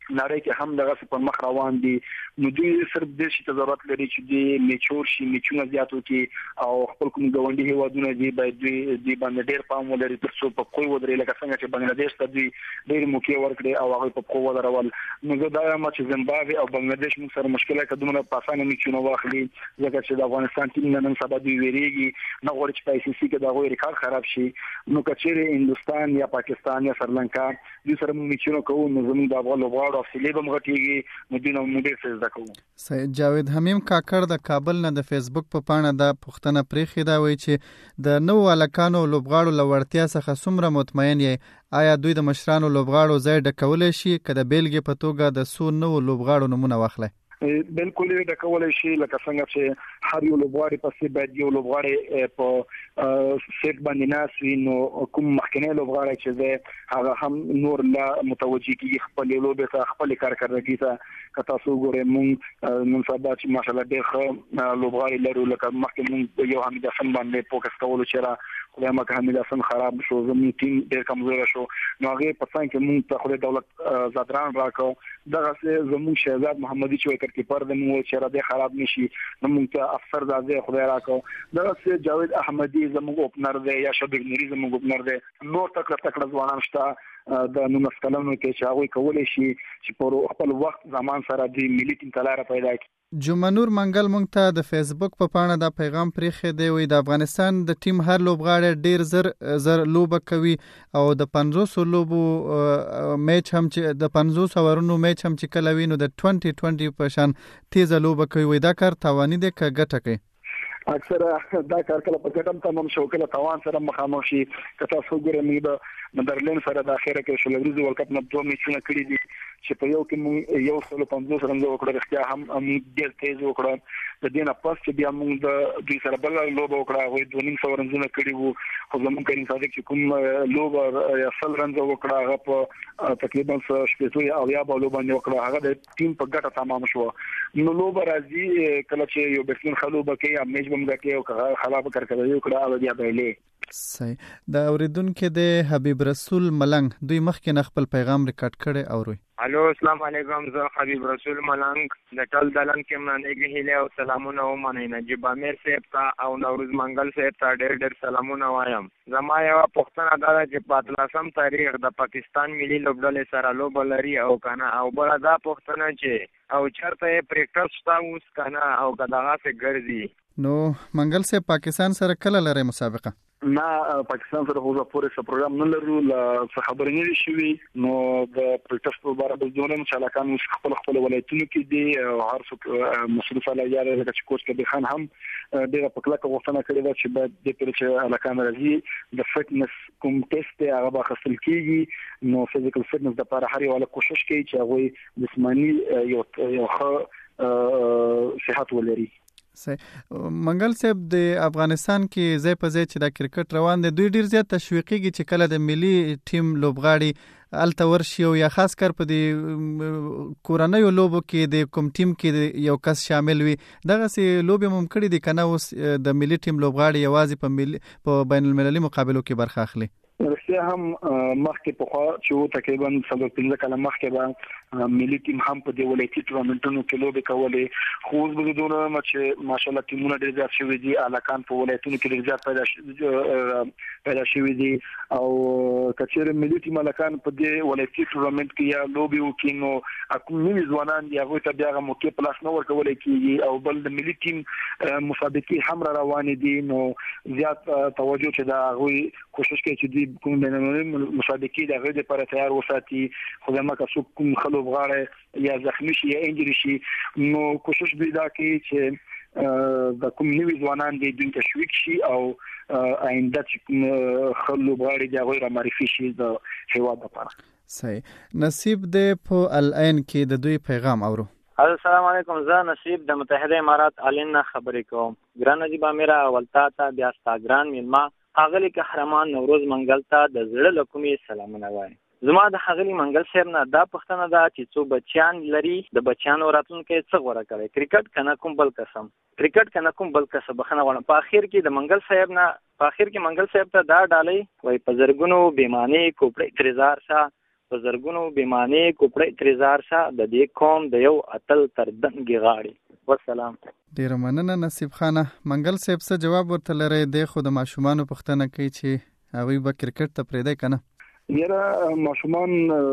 نړۍ کې هم دغه په مخ روان دي. نو دوی صرف د شي ضرورت لري چې د میچور شي میچونه زیاتو کې او خپل کوم ګاونډي هیوادونه دي باید دوی باندې ډېر پام ولري تر څو په کوی ودرې لکه څنګه چې بنگلاديش ته دوی ډېر موقع ورکړي او هغه په کوی ودرول. نو زه دا وایم چې زیمبابوې او بنگلاديش موږ سره مشکله کومه په اسانه میچونه واخلي ځکه چې د افغانستان ټیم نن سبا دوی ویریږي نه غواړي چې په ICC کې دا غوړي ریکارډ خراب شي. نو کچېره هندستان یا پاکستان یا سریلانکا دوی سره موږ میچونه کوو نو زموږ د افغان لوبغاړو حوصله به مغټيږي نو دوی نو موږ ډېر څه زده کوو. سید جاوید حمیم کاکړ د کابل نه د فیسبوک په پاڼه د پښتنه پریخي دا وایي چې د نو الکانو لوبغاړو لوړتیا څخه څومره مطمئن یې؟ آیا دوی د مشرانو لوبغاړو ځای ډکولای شي که د بیلګې په توګه د سو نو لوبغاړو نمونه واخلي؟ بالکل د کولای شي لکه څنګه چې هر یو لوبغاړي پسې باید یو لوبغاړي په سیټ باندې ناسوي نو کوم مخکنی لوبغاړي چې ده هغه هم نور لا متوجي کیږي خپل لوبې ته خپل کارکړنګي ته کتا سو ګورې مونږ نن سبا چې ماشاءالله ډېر ښه لوبغاړي لرو لکه مخکې مونږ یو حمید حسن باندې فوکس کولو چې را خدای مکه حمید حسن خراب شو زموږ ټیم ډېر کمزور شو نو هغه په څنګه کې مونږ ته خدای دولت زادران راکو دغه زموږ شهزاد محمدي چې کیپر د مو چې را دې خراب نشي نو موږ ته افسر زاده خدای راکو دغه جاوید احمدي زموږ اوپنر دی یا شبیر نوري زموږ اوپنر دی نور تکړه ځوانان شته د 19 کلونو کې چې هغه کولای شي چې په خپل وخت زمان سره د ملي ټیم تلاره پیدا کړي. جمنور منګل مونږ ته د فیسبوک په پاڼه دا پیغام پریخي دی وي د افغانستان د ټیم هر لوبغاړی ډیر زر لوبه کوي او د 500 لوبو میچ هم چې د 500 ورونو میچ هم چې کله وینو د 2020 په شان تیز لوبه کوي وي دا کار توانی دی که ګټه کوي؟ اکثره دا کار کله په ګټم تمام شو کله توان سره مخامخ شي کته څو ګره موږ د نېدرلند سره د اخیره کې شل ورځې ورلد کپ نه دوه میچونه کړی دي چې په یو کې موږ یو سل 50 رن وکړو رښتیا هم ډېر تیز وکړو د دې نه پس چې بیا موږ د دوی سره بل لوبه وکړه وې 2.5 رنونه کړی وو خو زموږ کریم صادق چې کوم لوبه یا سل رن وکړه هغه په تقریبا شپږ او یا په لوبه باندې وکړه هغه د ټیم په ګټه تمام شو. نو لوبه راځي کله چې یو بسمن خلوبه کې یا میچ بم کې او خراب کړکړې وکړه او بیا بیلې صحیح. د اوریدونکو د حبیب رسول ملنګ دوی مخکې نه خپل پیغام ریکارډ کړي او روي الو السلام علیکم زه حبیب رسول ملنګ د ټل دلن کې مننه هیله او سلامونه و مننه نجیب امیر صاحب ته او نوروز منګل صاحب ته ډېر سلامونه وایم. زما یو پښتنه دا چې په 13 تاریخ د پاکستان ملي لوبډلې سره لوب لري او کنه او بل دا پښتنه چې او چرته پریکټس تا اوس کنه او کداغه څخه ګرځي. نو منګل صاحب پاکستان سره کله لري مسابقه؟ نه پاکستان سره خو پورې څه پروګرام نه لرو څه خبرې نه شوي نو د پریکټس په اړه به ځونه مشالکان خپل ولایتونو کې دي او هر څوک مسؤل فعالیت لري چې کوچ کبیر خان هم ډېر په کلکه غوښتنه کړې ده چې باید د پرچ الکان راځي د فټنس کوم ټیسټ هغه به خپل کیږي نو فزیکل فټنس د لپاره هر یو کوشش کوي چې هغه جسماني یو ښه صحت ولري. منګل صاحب د افغانستان کې ځای په ځای چې د کرکټ روان دي دوی ډیر زیات تشویقيږي چې کله د ملي ټیم لوبغاړي الته ورشي او یا خاص کر په دې کورنۍ لوبو کې د کوم ټیم کې یو کس شامل وي دغه سي لوبي ممکن دي کنه اوس د ملي ټیم لوبغاړي یوازې په بین المللي مقابلو کې برخه اخلي. رښتیا هم مخکې په خوا چې تقریبا 15 کاله مخکې به ملي ټیم هم په دې ولایتي ټورنمنټونو کې لوبې کولې خو اوس به دونه چې ماشالله ټیمونه ډېر زیات شوي دي الکان په ولایتونو کې ډېر زیات پیدا شوي دي او کچېره ملي ټیم الکان په دې ولایتي ټورنمنټ کې یا لوبې وکړي نو کوم نوي ځوانان دي هغه ته بیا هغه موقع په لاس نه ورکول کېږي او بل د ملي ټیم مسابقې هم روانې دي نو زیات توجه چې دا هغه کوشش کوي چې کوم بینالمللي مسابقې د غوډه لپاره تیار وساتي خو دا مکه څوک کوم خلوب غاړه یا زخمی شي یا انجری شي نو کوشش به دا کوي چې د کوم نوي ځوانان د تشویق شي او آینده چې خلوب غاړه د غوړه معرفي شي د هیواد لپاره. صحیح. نصیب د په العین کې د دوی پیغام اورو. السلام علیکم زه نصیب د متحده امارات العین خبرې کوم. ګران نجیب امیر ولتا ته بیا ستاګران میلما اغلی قهرمان نوروز منګل ته د زړه لکومې سلامونه وایم. زما د هغلی منګل صاحب نه دا پوښتنه ده چې څو بچیان لري د بچیانو راتلونکي څه غوړه کوي کرکټ کنه کوم بل قسم کرکټ کنه کوم بل قسم بخنه غواړم. په اخر کې د منګل صاحب نه ته دا ډالۍ وای په زرګونو بیمانی کوپړې تریزار شاه په زرګونو بیمانې کوپړې تریزار شه د دې قوم د یو اتل تر دنګې غاړې. والسلام. ډیره مننه نصیب خانه. منګل صاحب څه جواب ورته لري؟ د خو د ماشومانو پوښتنه کوي چې هغوی به کرکټ ته پرېږدي که نه؟ یاره ماشومان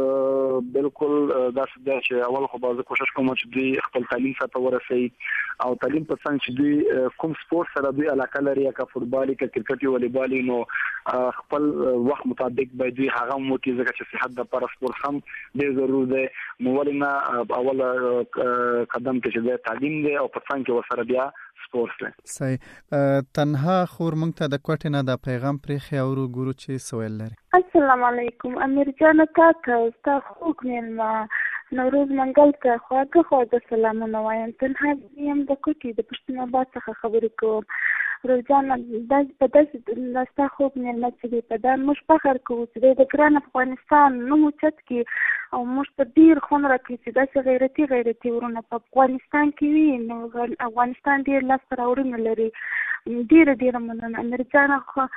بالکل داسې ده چې اول خو به زه کوشش کوم چې دوی خپل تعلیم سره ورسوي او تعلیم په څنګ چې دوی کوم سپورت سره دوی علاقه لري که فوټبال که کرکټ والیبال نو خپل وخت مطابق به دوی هغه مو کې ځکه چې صحت د لپاره سپورت هم ډېر ضروري دی. نو ولې نه اول قدم کې چې د تعلیم دی او په څنګ کې ورسره بیا سپورت دی. صحیح. تنها خور موږ ته د کوټې نه د پیغام پرېښی او ګورو چې سوال لري. السلام علیکم امیر جان کاکا ستا خوږ مېلمه نوروز منګل ته خواږه سلامونه وایم. تنها یم د کوټې د پښتون آباد څخه خبرې کوم. روزان په داسې ستا خوږ مېلمه چې دی په دا موږ فخر کوو چې دی د ګران افغانستان نوم اوچت کړي او موږ ته ډېر خوند راکړي چې داسې غیرتي ورونه په افغانستان کې وي. نو افغانستان ډېر لاسته راوړنې لري. ډېره مننه امیر جان.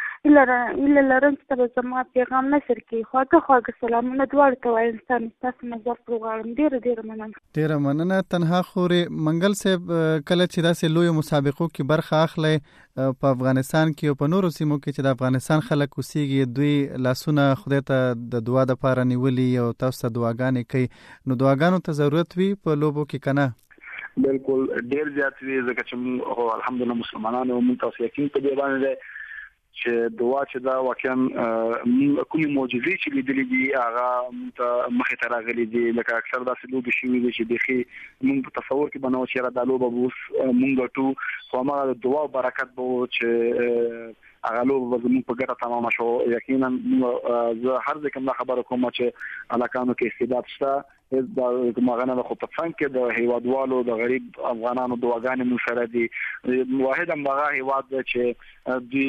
هیله لرم چې ته به زما پیغام نشر کړي. خواږه سلامونه دواړو ته وایم. ستاسو نظر پرې غواړم. ډېره مننه. ډېره مننه. تنها خورې منګل صاحب کله چې داسې لویو مسابقو کې برخه اخلئ په افغانستان کې او په نورو سیمو کې چې د افغانستان خلک اوسېږي دوی لاسونه خدای ته د دعا دپاره نیولي او تاسو ته دعاګانې کوي. نو دعاګانو ته ضرورت وي په لوبو کې که نه؟ بالکل ډېر زیات وي ځکه چې الحمدلله مسلمانان او موږ تاسو یقین په دې باندې دی چې دعا چې دا واقعا کومې معجزې چې لیدلې دي هغه موږ مخې ته راغلي دي. لکه اکثر داسې لوبې شوي دي چې بیخي موږ په تصور کې به نه و چې دا لوبه به اوس موږ ګټو خو هماغه د دعا برکت به و چې هغه لوبه به زموږ په ګټه تمامه شو. یقینا زه هر ځای کوم خبره کوم چې علاقانو کې استعداد شته دا مغنه خو په څنګه کې د هیوادوالو د غریب افغانانو دعاګانې مو سره دي. واحد هغه هیواد چې دوی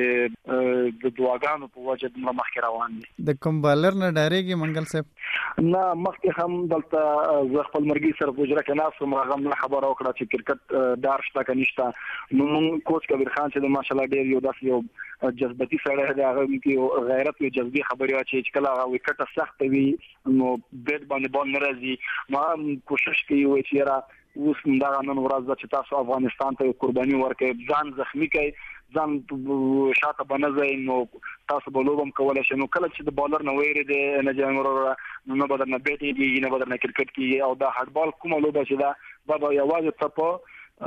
د دعاګانو په وجه د مخکې روان دي. د کوم بالر نه ډارېږي منګل صاحب؟ نه مخکې هم دلته زه خپل مرګي سره پوجره کې ناس هغه هم خبره وکړه چې کرکټ دار شته که نشته. نو کوچ کبیر خان چې ماشاءالله ډېر یو داسې یو جذبتي سړی دی. هغه کې غیرت او جذبي خبرې چې کله هغه وکټه سخت وي نو بیت باندې بال نه راځي. ما کوشش کوي چې را اوس دا نن ورځ چې تاسو افغانستان ته قرباني ورکړئ ځان زخمی کړئ ځان شاته بنځئ نو تاسو به لوبم کولای شئ. نو کله چې د بالر نه ویری دی نه جنګ نو بدر نه بیټ دی نه بدر نه کرکټ کې او دا هډبال کومه لوبه چې دا به یوازې ته په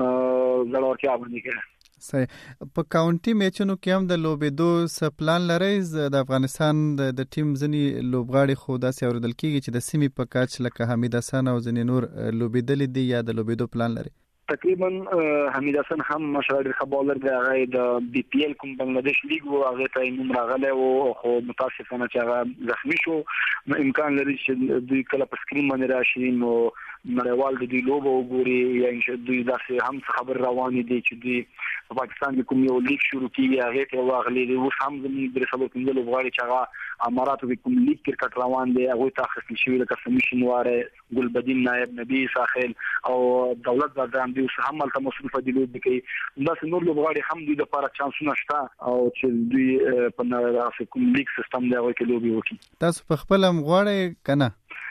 زړورتیا باندې کوي. صحیح. په کاونټي میچونو کې هم د لوبېدو څه پلان لرئ؟ د افغانستان د ټیم ځینې لوبغاړي خو داسې اورېدل کېږي چې د سیمې په کچ لکه حمید حسن او ځینې نور لوبېدلي دي یا د لوبېدو پلان لرئ؟ تقریبا حمید حسن هم مشهور ښه بالر دی. هغه د بي پی ال کوم بنگلاديش لیګ وو هغه ته نوم راغلی وو خو متاسفانه چې هغه زخمی شو. نو امکان لري چې دوی کله په سکرین باندې راشي نو نړیوال د دوی لوبه وګوري یا دوی داسې هم خبر روانې دي چې دوی په پاکستان کې کوم یو لیګ شروع کیږي هغه ته واغلي دي. اوس هم زموږ د خبرو کې لوبغاړي چې هغه اماراتو کې کوم لیګ کرکټ روان دي هغه ته اخیستل شوی لکه سمیشن واره ګلبدین نائب نبی ساحل او دولت زادان دي اوس هم ملته مصروف دي لوبي کوي. داسې نور لوبغاړي هم دوی لپاره چانسونه شته او چې دوی په نړۍ کوم لیګ سیستم دی هغه کې لوبي وکړي. تاسو په خپل هم غواړئ کنه؟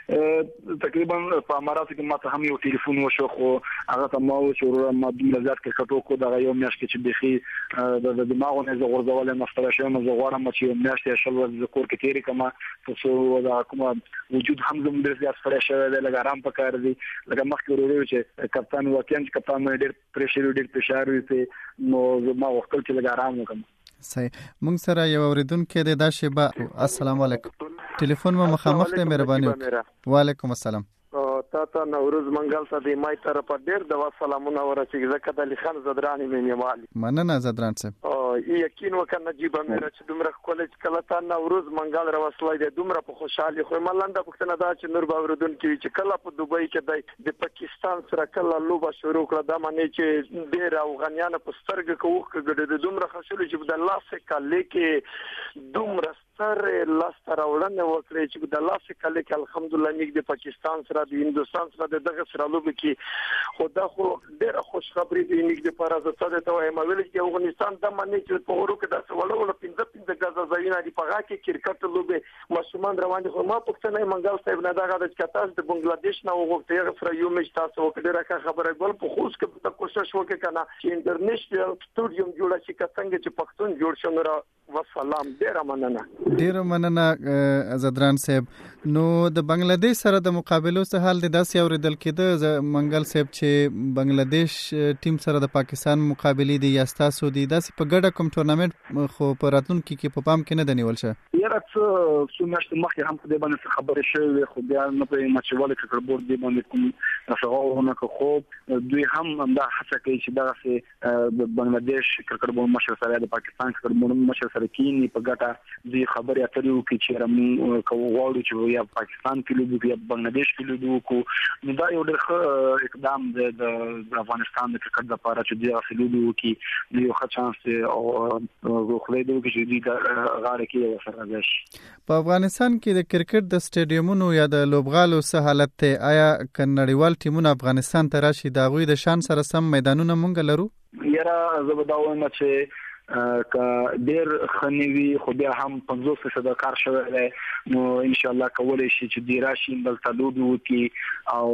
تقریبا په اماراتو کې ماته هم یو ټلیفون وشو خو هغه ته ما و چې ما دومره زیات کرکټ وکړو دغه یو میاشت کې چې بيخي د دماغو نه زه غورځولم مستره شوم. زه غواړم چې یو میاشت یا شل ورځې کور کې تیرې کړم ترڅو دا کوم وجود هم زموږ ډېر زیات سره شوی دی لږ آرام پکار دی. لکه مخکې ورو چې کپتان واقعا چې کپتان مې ډېر پریشر ډېر فشار وي نو ما وختل چې لږ آرام وکړم. صحیح. موږ سره یو اوریدونکو دی دا شیبه. السلام علیکم. ټلیفون مو مخامخ دی مهرباني وکړئ. وعلیکم السلام. تا نوروز منګل ته د مای طرف ډېر د سلامونه ورسېږي ځکه د علي خان زدرانی مې نیمالي. مننه زدران صاحب. یقین وکړه نجیب امیر چې دومره ښکلی چې کله تا نوروز منګل راوصلی دی دومره په خوشحالي خو ملنده پوښتنه دا چې نور به اورېدونکي وي چې کله په دوبۍ کې دی د پاکستان سره کله لوبه شروع کړه دا معنی چې ډېر افغانیانو په سترګو کې اوښکې ګډېدې دومره ښه شولې چې د لاسې کالې کې دومره اخر لاس راوړنه وکړي چې د لاس کله کې الحمدلله موږ د پاکستان سره د هندستان سره دغه سره لوب کې خدا خو ډېر خوش خبري دی موږ د پرازه ته ته وایم ویل چې افغانستان د منې چې په ورو کې د څولو 15 غزا ځایونه دی په هغه کې کرکټ لوب ماشومان روان دي خو ما پښتنه منګل صاحب نه دغه د کتاز د بنگلاديش نه وغوښته سره یو میچ تاسو وکړه خبره ګول په خوش کې د کوشش وکړه کنه چې انټرنیشنل سټوډیوم جوړ شي څنګه چې پښتون جوړ شو نو والسلام ډیر مننه زدران صاحب. نو د بنگلاديش سره د مقابلو څه حال دی داسې اوریدل کېده منګل صاحب چې بنگلاديش ټیم سره د پاکستان مقابله دی یا تاسو دی داسې په ګډه کوم ټورنمنت خو په راتلونکي کې په پام کې نه دنیول شه یاره څو میاشتې مخکې هم په دې باندې خبرې شوې خو بیا نه په مچوال کرکټ بورډ دی باندې کوم تفاهم خو دوی هم دا هڅه کوي چې دغه د بنگلاديش کرکټ بورډ مشر سره د پاکستان کرکټ بورډ مشر سره کینی په ګټه دې خبرې اترې وکړي چې رمو کوو چې یا پاکستان کې لوبو یا بنگلاديش کې لوبو کو نو دا یو ډېر اقدام د افغانستان د کرکټ لپاره چې د اصلي کې یو ښه چانس او خو دې چې دې غاړه کې سره راشي. په افغانستان کې د کرکټ د سټیډیومونو یا د لوبغالو څه حالت ته آیا کنړیوال ټیمونه افغانستان ته راشي دا غوي د شان سره سم میدانونه مونږ لرو؟ یاره زه به دا وایم چې که ډیر خنوي خو بیا هم 50% کار شوی دی نو ان شاء الله کولای شي چې دی راشي بل تلود وکي او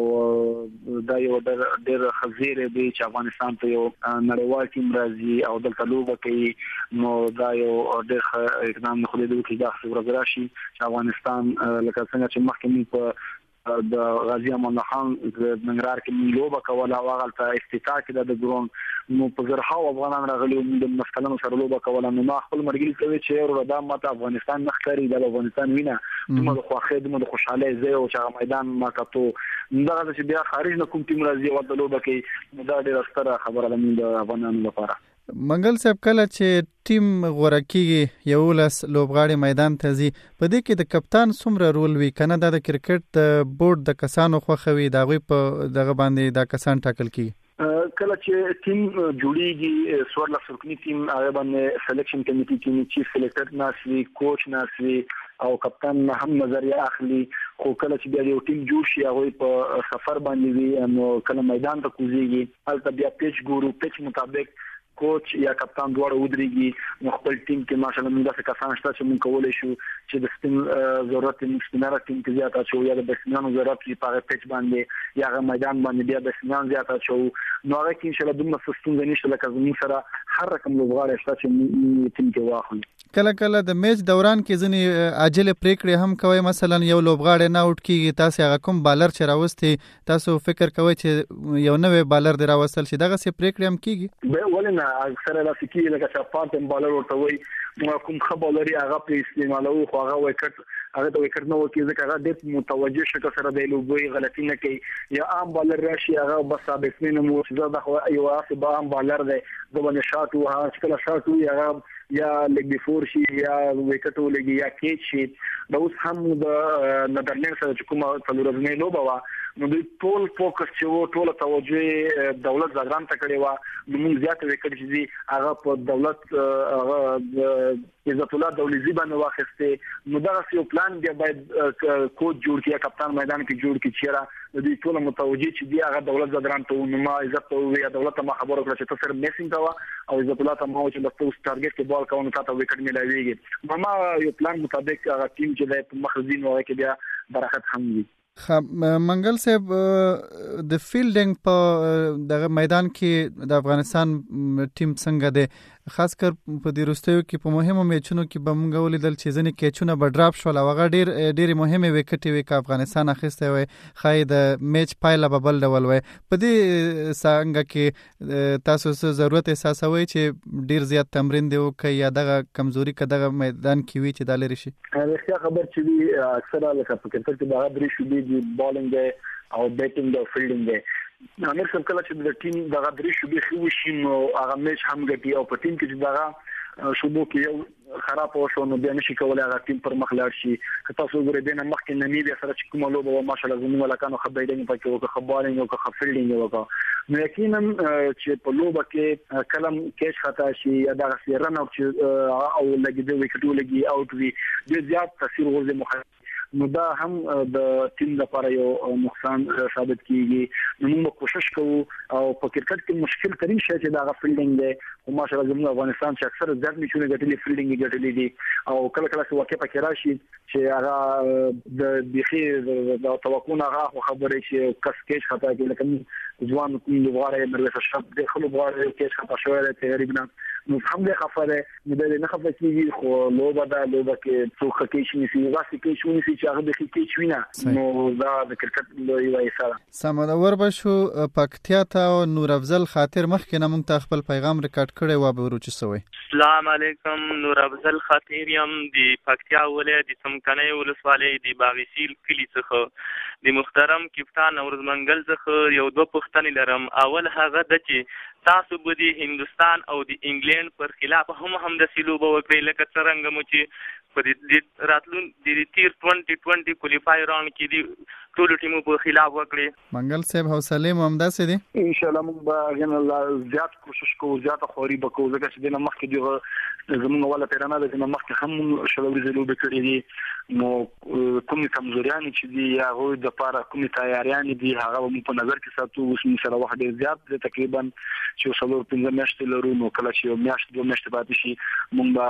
دا یو ډیر خزیره دی چې افغانستان ته یو نړیوال ټیم راځي او دلته لوبه کوي نو دا یو ډیر اقدام نه خلې دوی دا خبره راشي چې افغانستان لکه څنګه چې مخکې په د غازی امان الله خان د ننګرهار کې لوبه کوله او هغه ته افتتاح کې د ګرون نو په زرهاو افغانان راغلي د مسکلانو سره لوبه کوله نو ما خپل مرګي کوي چې وردا ماته افغانستان نخکاری د افغانستان وینا دومره خوښه دومره خوشاله زه او چې میدان ما کتو دا چې بیا خارج نه کوم ټیم راځي او د لوبه کې دا ډیره ستره خبره ده د افغانانو لپاره. منګل صاحب کله چې ټیم غورکیږي یو لاس لوبغاړي میدان ته ځي په دې کې د کپتان څومره رول وی کنه د کرکټ بورډ د کسانو خوخوي دا غوي په دغه باندې دا کسان ټاکل کی کله چې ټیم جوړیږي سوړ لاسرکنی ټیم هغه باندې سلیکشن کمیټي کې چیف سلیکټر ناسوي کوچ ناسوي او کپتان هم نظریه اخلي خو کله چې بیا یو ټیم جوړ شي هغه په سفر باندې وي نو کله میدان ته کوزيږي هلته بیا پیچ ګورو پیچ مطابق کوچ یا کپتان دواړه ودرېږي نو خپل ټیم کې ماشاءالله موږ داسې کسان شته چې موږ کولای شو چې د سپین ضرورت موږ سپینره ټیم کې زیاته شو یا د بسمنانو ضرورت په پیچ باندې یا میدان باندې بیا د بسمنان زیاته شو نو هغه کې ان شاء الله دومره سستون نشته لکه زموږ سره هر رقم لوبغاړي شته چې ټیم کې واخلي. کله د میچ دوران کې ځنی عاجل پریکړې هم کوي مثلا یو لوبغاړی نه اوټ کیږي تاسو هغه کوم بالر چې راوستي تاسو فکر کوئ چې یو نوې بالر دی راوستل شي دغه سي پریکړې هم کیږي ولنه اکثره لا فکر لکه چې پاتم بالر ورته وي کوم خبري هغه په استعمالو خو هغه وکړ هغه د وکړ نو کې ځکه هغه د متوجه شته سره د لوبوي غلطي نه کوي یا عام بالر راشي هغه بس ثابت نه مو چې دا خو یو اسبه عام بالر دی د باندې شاټ او هغه کله شاټ هغه یا لګ بیفور شي یا وکټ ولګي یا کیچ شي دا اوس هم د نېدرلند سره چې کومه څلورځنۍ لوبه وا نو دوی ټول فوکس چې ټول توجه دولت زګران ته کړی و نو موږ زیات وکړ چې هغه په دولت هغه عزت الله دولزی باندې واخسته نو دا یو پلان دی باید کوچ جوړ کړي کپتان میدان کې جوړ کړي چې دوی ټول متوجه چې دی هغه دولت زګران ته نو ما عزت او یا دولت ما خبرو کړ چې تاسو میسینګ دا او عزت الله ته ما چې د پوسټ ټارګټ کې بال کاونه تا ته وکټ ملایويږي ما یو پلان مطابق هغه ټیم چې د مخزین وای کې بیا برکت هم وي. منګل صاحب د فیلډینګ په دغه میدان کې د افغانستان ټیم څنګه ده خاص کر په دې وروستیو کې په مهمو میچونو کې به موږ ولیدل چې ځینې کیچونه به ډراپ شول او هغه ډېرې مهمې وکټې وې که افغانستان اخیستی وی ښایي د میچ پایله به بل ډول وی په دې څنګه کې تاسو څه ضرورت احساسوئ چې ډېر زیات تمرین دی وکړئ یا دغه کمزوري که دغه میدان کې وي چې دا لرې شي؟ رښتیا خبر چې وي اکثره لکه په کرکټ کې دغه درې شوبې دي بالینګ دی او بیټینګ او فیلډینګ دی امیر صاحب کله چې د ټیم دغه درې شوبې خو شي نو هغه میچ هم ګټي او په ټیم کې چې دغه شوبو کې یو خراب وشو نو بیا نشي کولای هغه ټیم پر مخ لاړ شي که تاسو وګورئ دنه مخکې نمیبیا سره چې کومه لوبه و ماشاءالله زموږ ولکانو خبرېدنګ پکې وکړه خبرېنګ وکړه خفلډینګ وکړه نو یقینا چې په لوبه کې کلم کېش خطا شي یا دا رن او لګي د وکټو لګي اوټ وی د زیات تاثیر ورته مخه نو دا هم د ټیم لپاره یو نقصان ثابت کیږي نو موږ کوشش کوو او په کرکټ کې مشکل ترين شی چې دا فیلډینګ دی او ماشاءالله زموږ افغانستان چې اکثر ځد میچونه ګټلې فیلډینګ ګټلې دي او کله کله چې واقع پکې راشي چې هغه د بيخي د توقعونه هغه خبرې چې کس کېش خطا کې لکه ځوان لوغاره مروه شپ د خلکو لوغاره کېش خطا شوی دی تقریبا نو هم له خفره نه خفه کیږي خو لوبه کې څوک کې شي نسی واسي کې شي نسی چې هغه د کې چوینه نو دا د کرکټ یو ایساره سمه وربشو پکتیا ته نور افضل خاطر مخکې نه مونږ ته خپل پیغام ریکارډ کړی و به ورچ سوی السلام علیکم نور افضل خاطر یم دی پکتیا ولایت د سمکنه ولسوالۍ دی باغشیل کلی څخه د محترم کپتان نوروز منګل څخه یو دوه پوښتنې لرم اول هغه د چې تاسو به د هندستان او د انګلند پر خلاف هم د سلوبه وکړي لکه څنګه مو چې په دې راتلون د تیر 2020 کوالیفای راوند کې دی ټول ټیمو په خلاف وکړي منګل صاحب حوصله مو همدا سي دي ان شاء الله موږ به زیات کوشش کوو زیات خوري وکړو ځکه چې د مخکې دیغه زموږ ولا پیرانه د مخکې هم شلوري زلوبه کړې دي نو کومې کمزوریانې چې دي هغه د لپاره کومې تیاریانې دي هغه مو په نظر کې ساتو اوس موږ سره وخت ډیر زیات تقریبا چې څلور 15 میاشتې لرو نو کله چې یو میاشت دوه میاشتې پاتې شي موږ به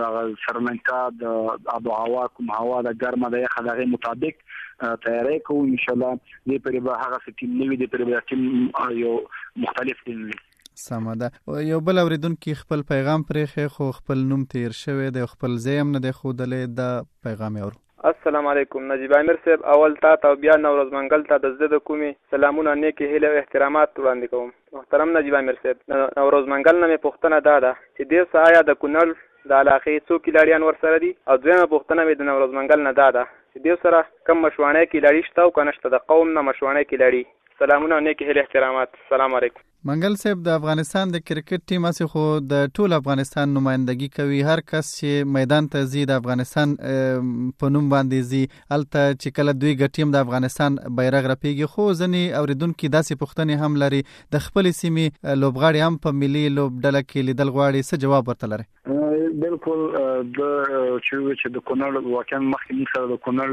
سرلنکا د ابو هوا کوم هوا د ګرمه د خدای مطابق تیاری کوو ان شاء الله دې پرې به هغه ټیم نوي دې پرې به ټیم یو مختلف ټیم سمه ده یو بل اوریدونکو خپل پیغام پرې خو خپل نوم تیر شوی د خپل زیم نه د خودلې د پیغام اورو السلام علیکم نجیب امیر صاحب اول تا بیا نوروز منګل ته د زده کومي سلامونه نیکی هیله او احترامات وړاندې کوم محترم نجیب امیر صاحب نوروز منګل نه پوښتنه ده چې د سایا د کونړ د علاقې څو کلاریان ورسره دي او دویمه پوښتنه مې د نوروز منګل نه ده چې د سره کم مشوانه کې لړی شته او کنهشته د قوم نه مشوانه کې لړی سلامونه نیکی هیله احترامات السلام علیکم منګل صاحب د افغانستان د کرکټ ټیم اسی خو د ټول افغانستان نمائندګي کوي هر کس چې میدان ته زی د افغانستان په نوم باندې زی الته چې کله دوی ګټیم د افغانستان بیرغ رپیږي خو ځنی اوریدونکو داسې پوښتنې هم لري د خپل سیمې لوبغاړي هم په ملي لوبډله کې لیدل غواړي څه جواب ورته لري بالکل د چې د کونړ واقعا مخکې سره د کونړ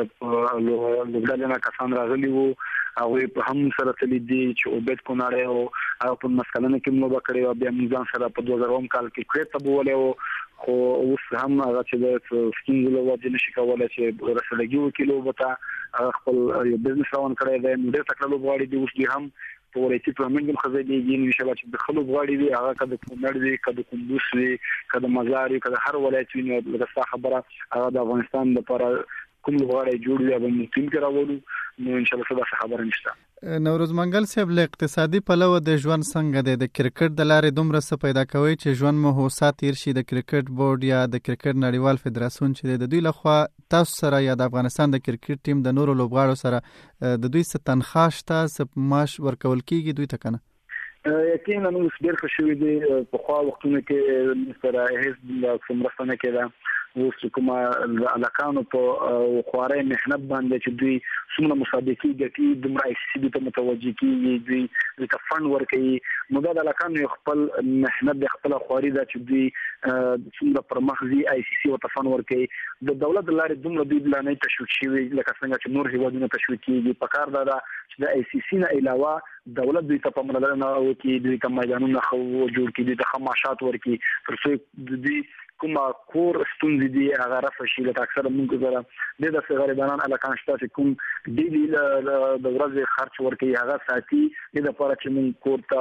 لوبډله نه کسان راغلي وو هغه په هم سره تللی دي چې عبید کونړ او په مسکلنه کې نو بکړی او بیا میزان سره په 2000 کال کې کړه تبولې خو اوس هم هغه چې د سکینګلو وځي نشي کولای چې رسلګي وکیلو وتا خپل یو بزنس روان کړی دی نو د تکلو غواړي دی اوس دي هم پورې چې پرمنګ خزې دی ان شاء الله چې د خلکو غواړي دی هغه کده کونړ دی کده کندوز دی کده مزار دی کده هر ولایت ویني لکه خبره هغه د افغانستان لپاره کوم غواړي جوړ دی به ممکن کراوړو نو ان شاء الله څه خبره نشته نوروز منګل صاحب له اقتصادي پلوه د ژوند څنګه د کرکټ د لارې دومره څه پیدا کوي چې ژوند مو هوسا تیر شي د کرکټ بورډ یا د کرکټ نړیوال فدراسیون چې د دوی لخوا تاسو سره یا د افغانستان د کرکټ ټیم د نورو لوبغاړو سره د دوی څه تنخواه شته څه معاش ورکول کیږي دوی ته کنه یقینا نو ډیر ښه شوی دی په خوا وختونو کې سره هیڅ څومره کې دا اوس کومه علاقانو په خوارې مهنت باندې چې دوی څومره مسابقې ګټي دومره آی سی سی ته متوجي کیږي دوی د فند ورکوي نو دا د علاقانو خپل مهنت د خپل خواري دا چې دوی څومره پر مخزي آی سی سی او فند ورکوي د دولت لارې دومره دوی بلانې تشویق شوی لکه څنګه چې نور هیوادونه تشویق کیږي په کار دا چې د آی سی سی نه علاوه دولت دوی ته په مدلنه او کې دوی کوم میدانونه خو جوړ کړي د خماشات ورکي ترڅو دوی کومه کور ستونزې دي هغه رافه شي لکه اکثر موږ سره د غریبانو علاقه نشته چې کوم ډیلی د ورځې خرچ ورکي هغه ساتي د لپاره چې موږ کور ته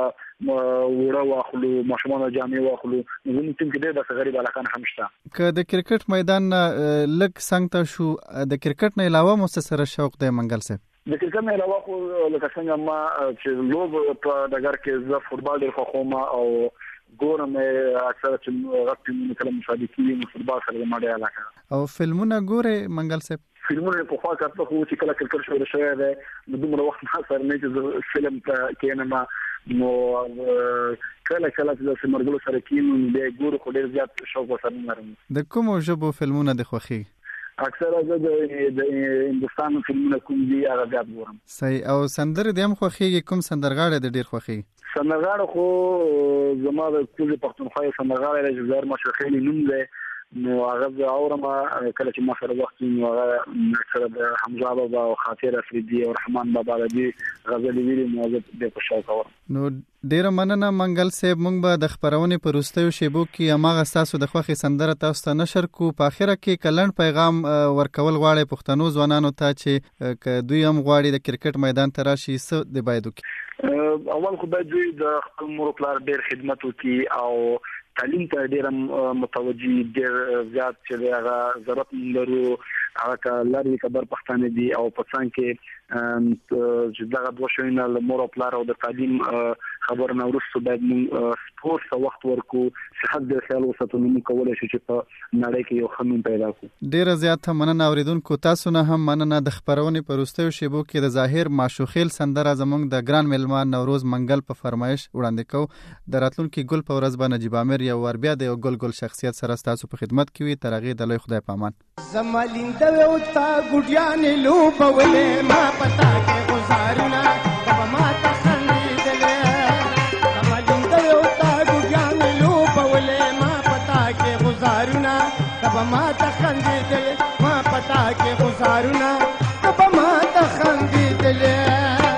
وړه واخلو ماشومان جامې واخلو نو موږ ټیم کې د غریب علاقه هم شته که د کرکټ میدان لک څنګه شو د کرکټ نه علاوه مو سره شوق دی منګل صاحب د کرکټ نه علاوه خو لکه څنګه ما چې لوب په دګر کې ز فوتبال ډېر خوښوم او ګورم اکثر چې رقم کله مسابقې نو فوتبال سره ما ډېر علاقه او فلمونه ګوره منګل صاحب فلمونه په خوا کارته خو چې کله کرکټ شروع شوی دی نو دومره وخت ما سره نه چې فلم کې نه ما نو کله کله د سمرګلو سره کینو به ګورو خو ډیر زیات شوق وسره نرم. د کوم ژبو فلمونه د خوخي؟ اکثره زه د هندستان فلمونه کوم دي هغه زیات ګورم. صحیح. او سندره د هم خوخيږي؟ کوم سندرغاړي د ډیر خوخي؟ سندرغاړي خو زما د ټول پښتونخوا سندرغاړي د جزائر مشرخیلی نوم دی، نو هغه اورم کله چې ما سره وخت نو هغه سره د حمزه بابا او خاطر افریدي او رحمان بابا د غزل ویلي نو د په شوق اور. نو ډیر مننه منګل صاحب، مونږ به د خبرونې پر وروستیو شیبو کې اماغه تاسو د خوخي سندره تاسو ته نشر کو. په اخره کې کلند پیغام ورکول غواړي پښتنو ځوانانو ته چې ک دوی هم غواړي د کرکټ میدان ته راشي، څه د باید وکړي؟ اول خو باید دوی د خپل مور پلار ډیر خدمت وکړي او تعلیم ته ډیر متوجي ډیر زیات چې هغه ضرورت لرو. هغه لاري کبر پښتانه دي او پښتون کې چې دغه دوه شوینه مور او پلار او د تعلیم خبر نه ورسره باید موږ سپورت ته وخت ورکو، صحت د خیال وساتو نو کولای شي چې په نړۍ کې یو خنون پیدا کړو. ډیر زیات مننه اوریدونکو، تاسو نه هم مننه. د خبرونې پر وروستیو شیبو کې د ظاهر ماشوخیل سندره زموږ د ګران ملمان نوروز منګل په فرمایش وړاندې کو. د راتلونکي ګل په ورځ باندې نجیب عامر یو ور بیا د یو ګل شخصیت سره تاسو په خدمت کې وي. تر هغې د لوی خدای په امان. زمالینده وتا ګډیان لوبولې ما پتا کې گزارونه کب ما ته خندېدلې. زمالینده وتا ګډیان لوبولې ما پتا کې گزارونه کب ما ته خندېدلې. ما پتا کې گزارونه کب ما ته خندېدلې.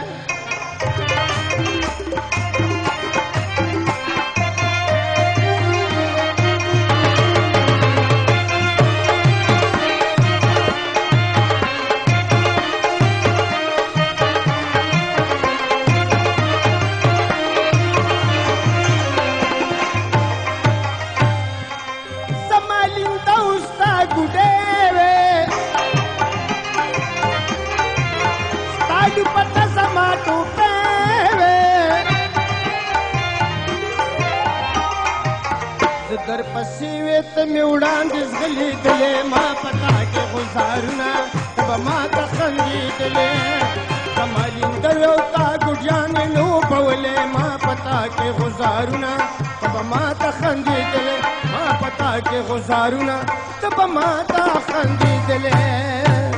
در پسیوی تمی وړاندې زغلیدلې ما پتا کې گزارونه کب ما ته خندېدلې. زمالینده یو تا ګډیانې لوبولې ما پتا کې گزارونه کب ما ته خندېدلې. ما پتا کې گزارونه کب ما ته خندېدلې.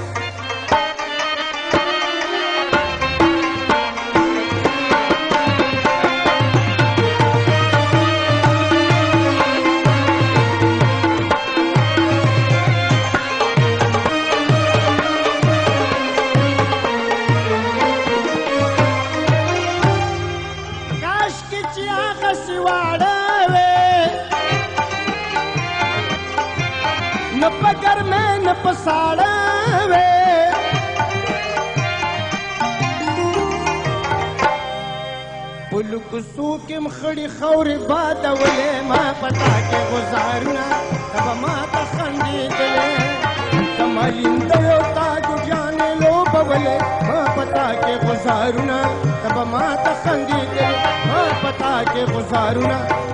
کوڅوکم خړې خورې بادولې ما پتا کې گزارونه کب ما ته خندېدلې. زمالینده یو تا ګډیانې لوبولې ما پتا کې گزارونه کب ما ته خندېدلې. ما پتا کې گزارونه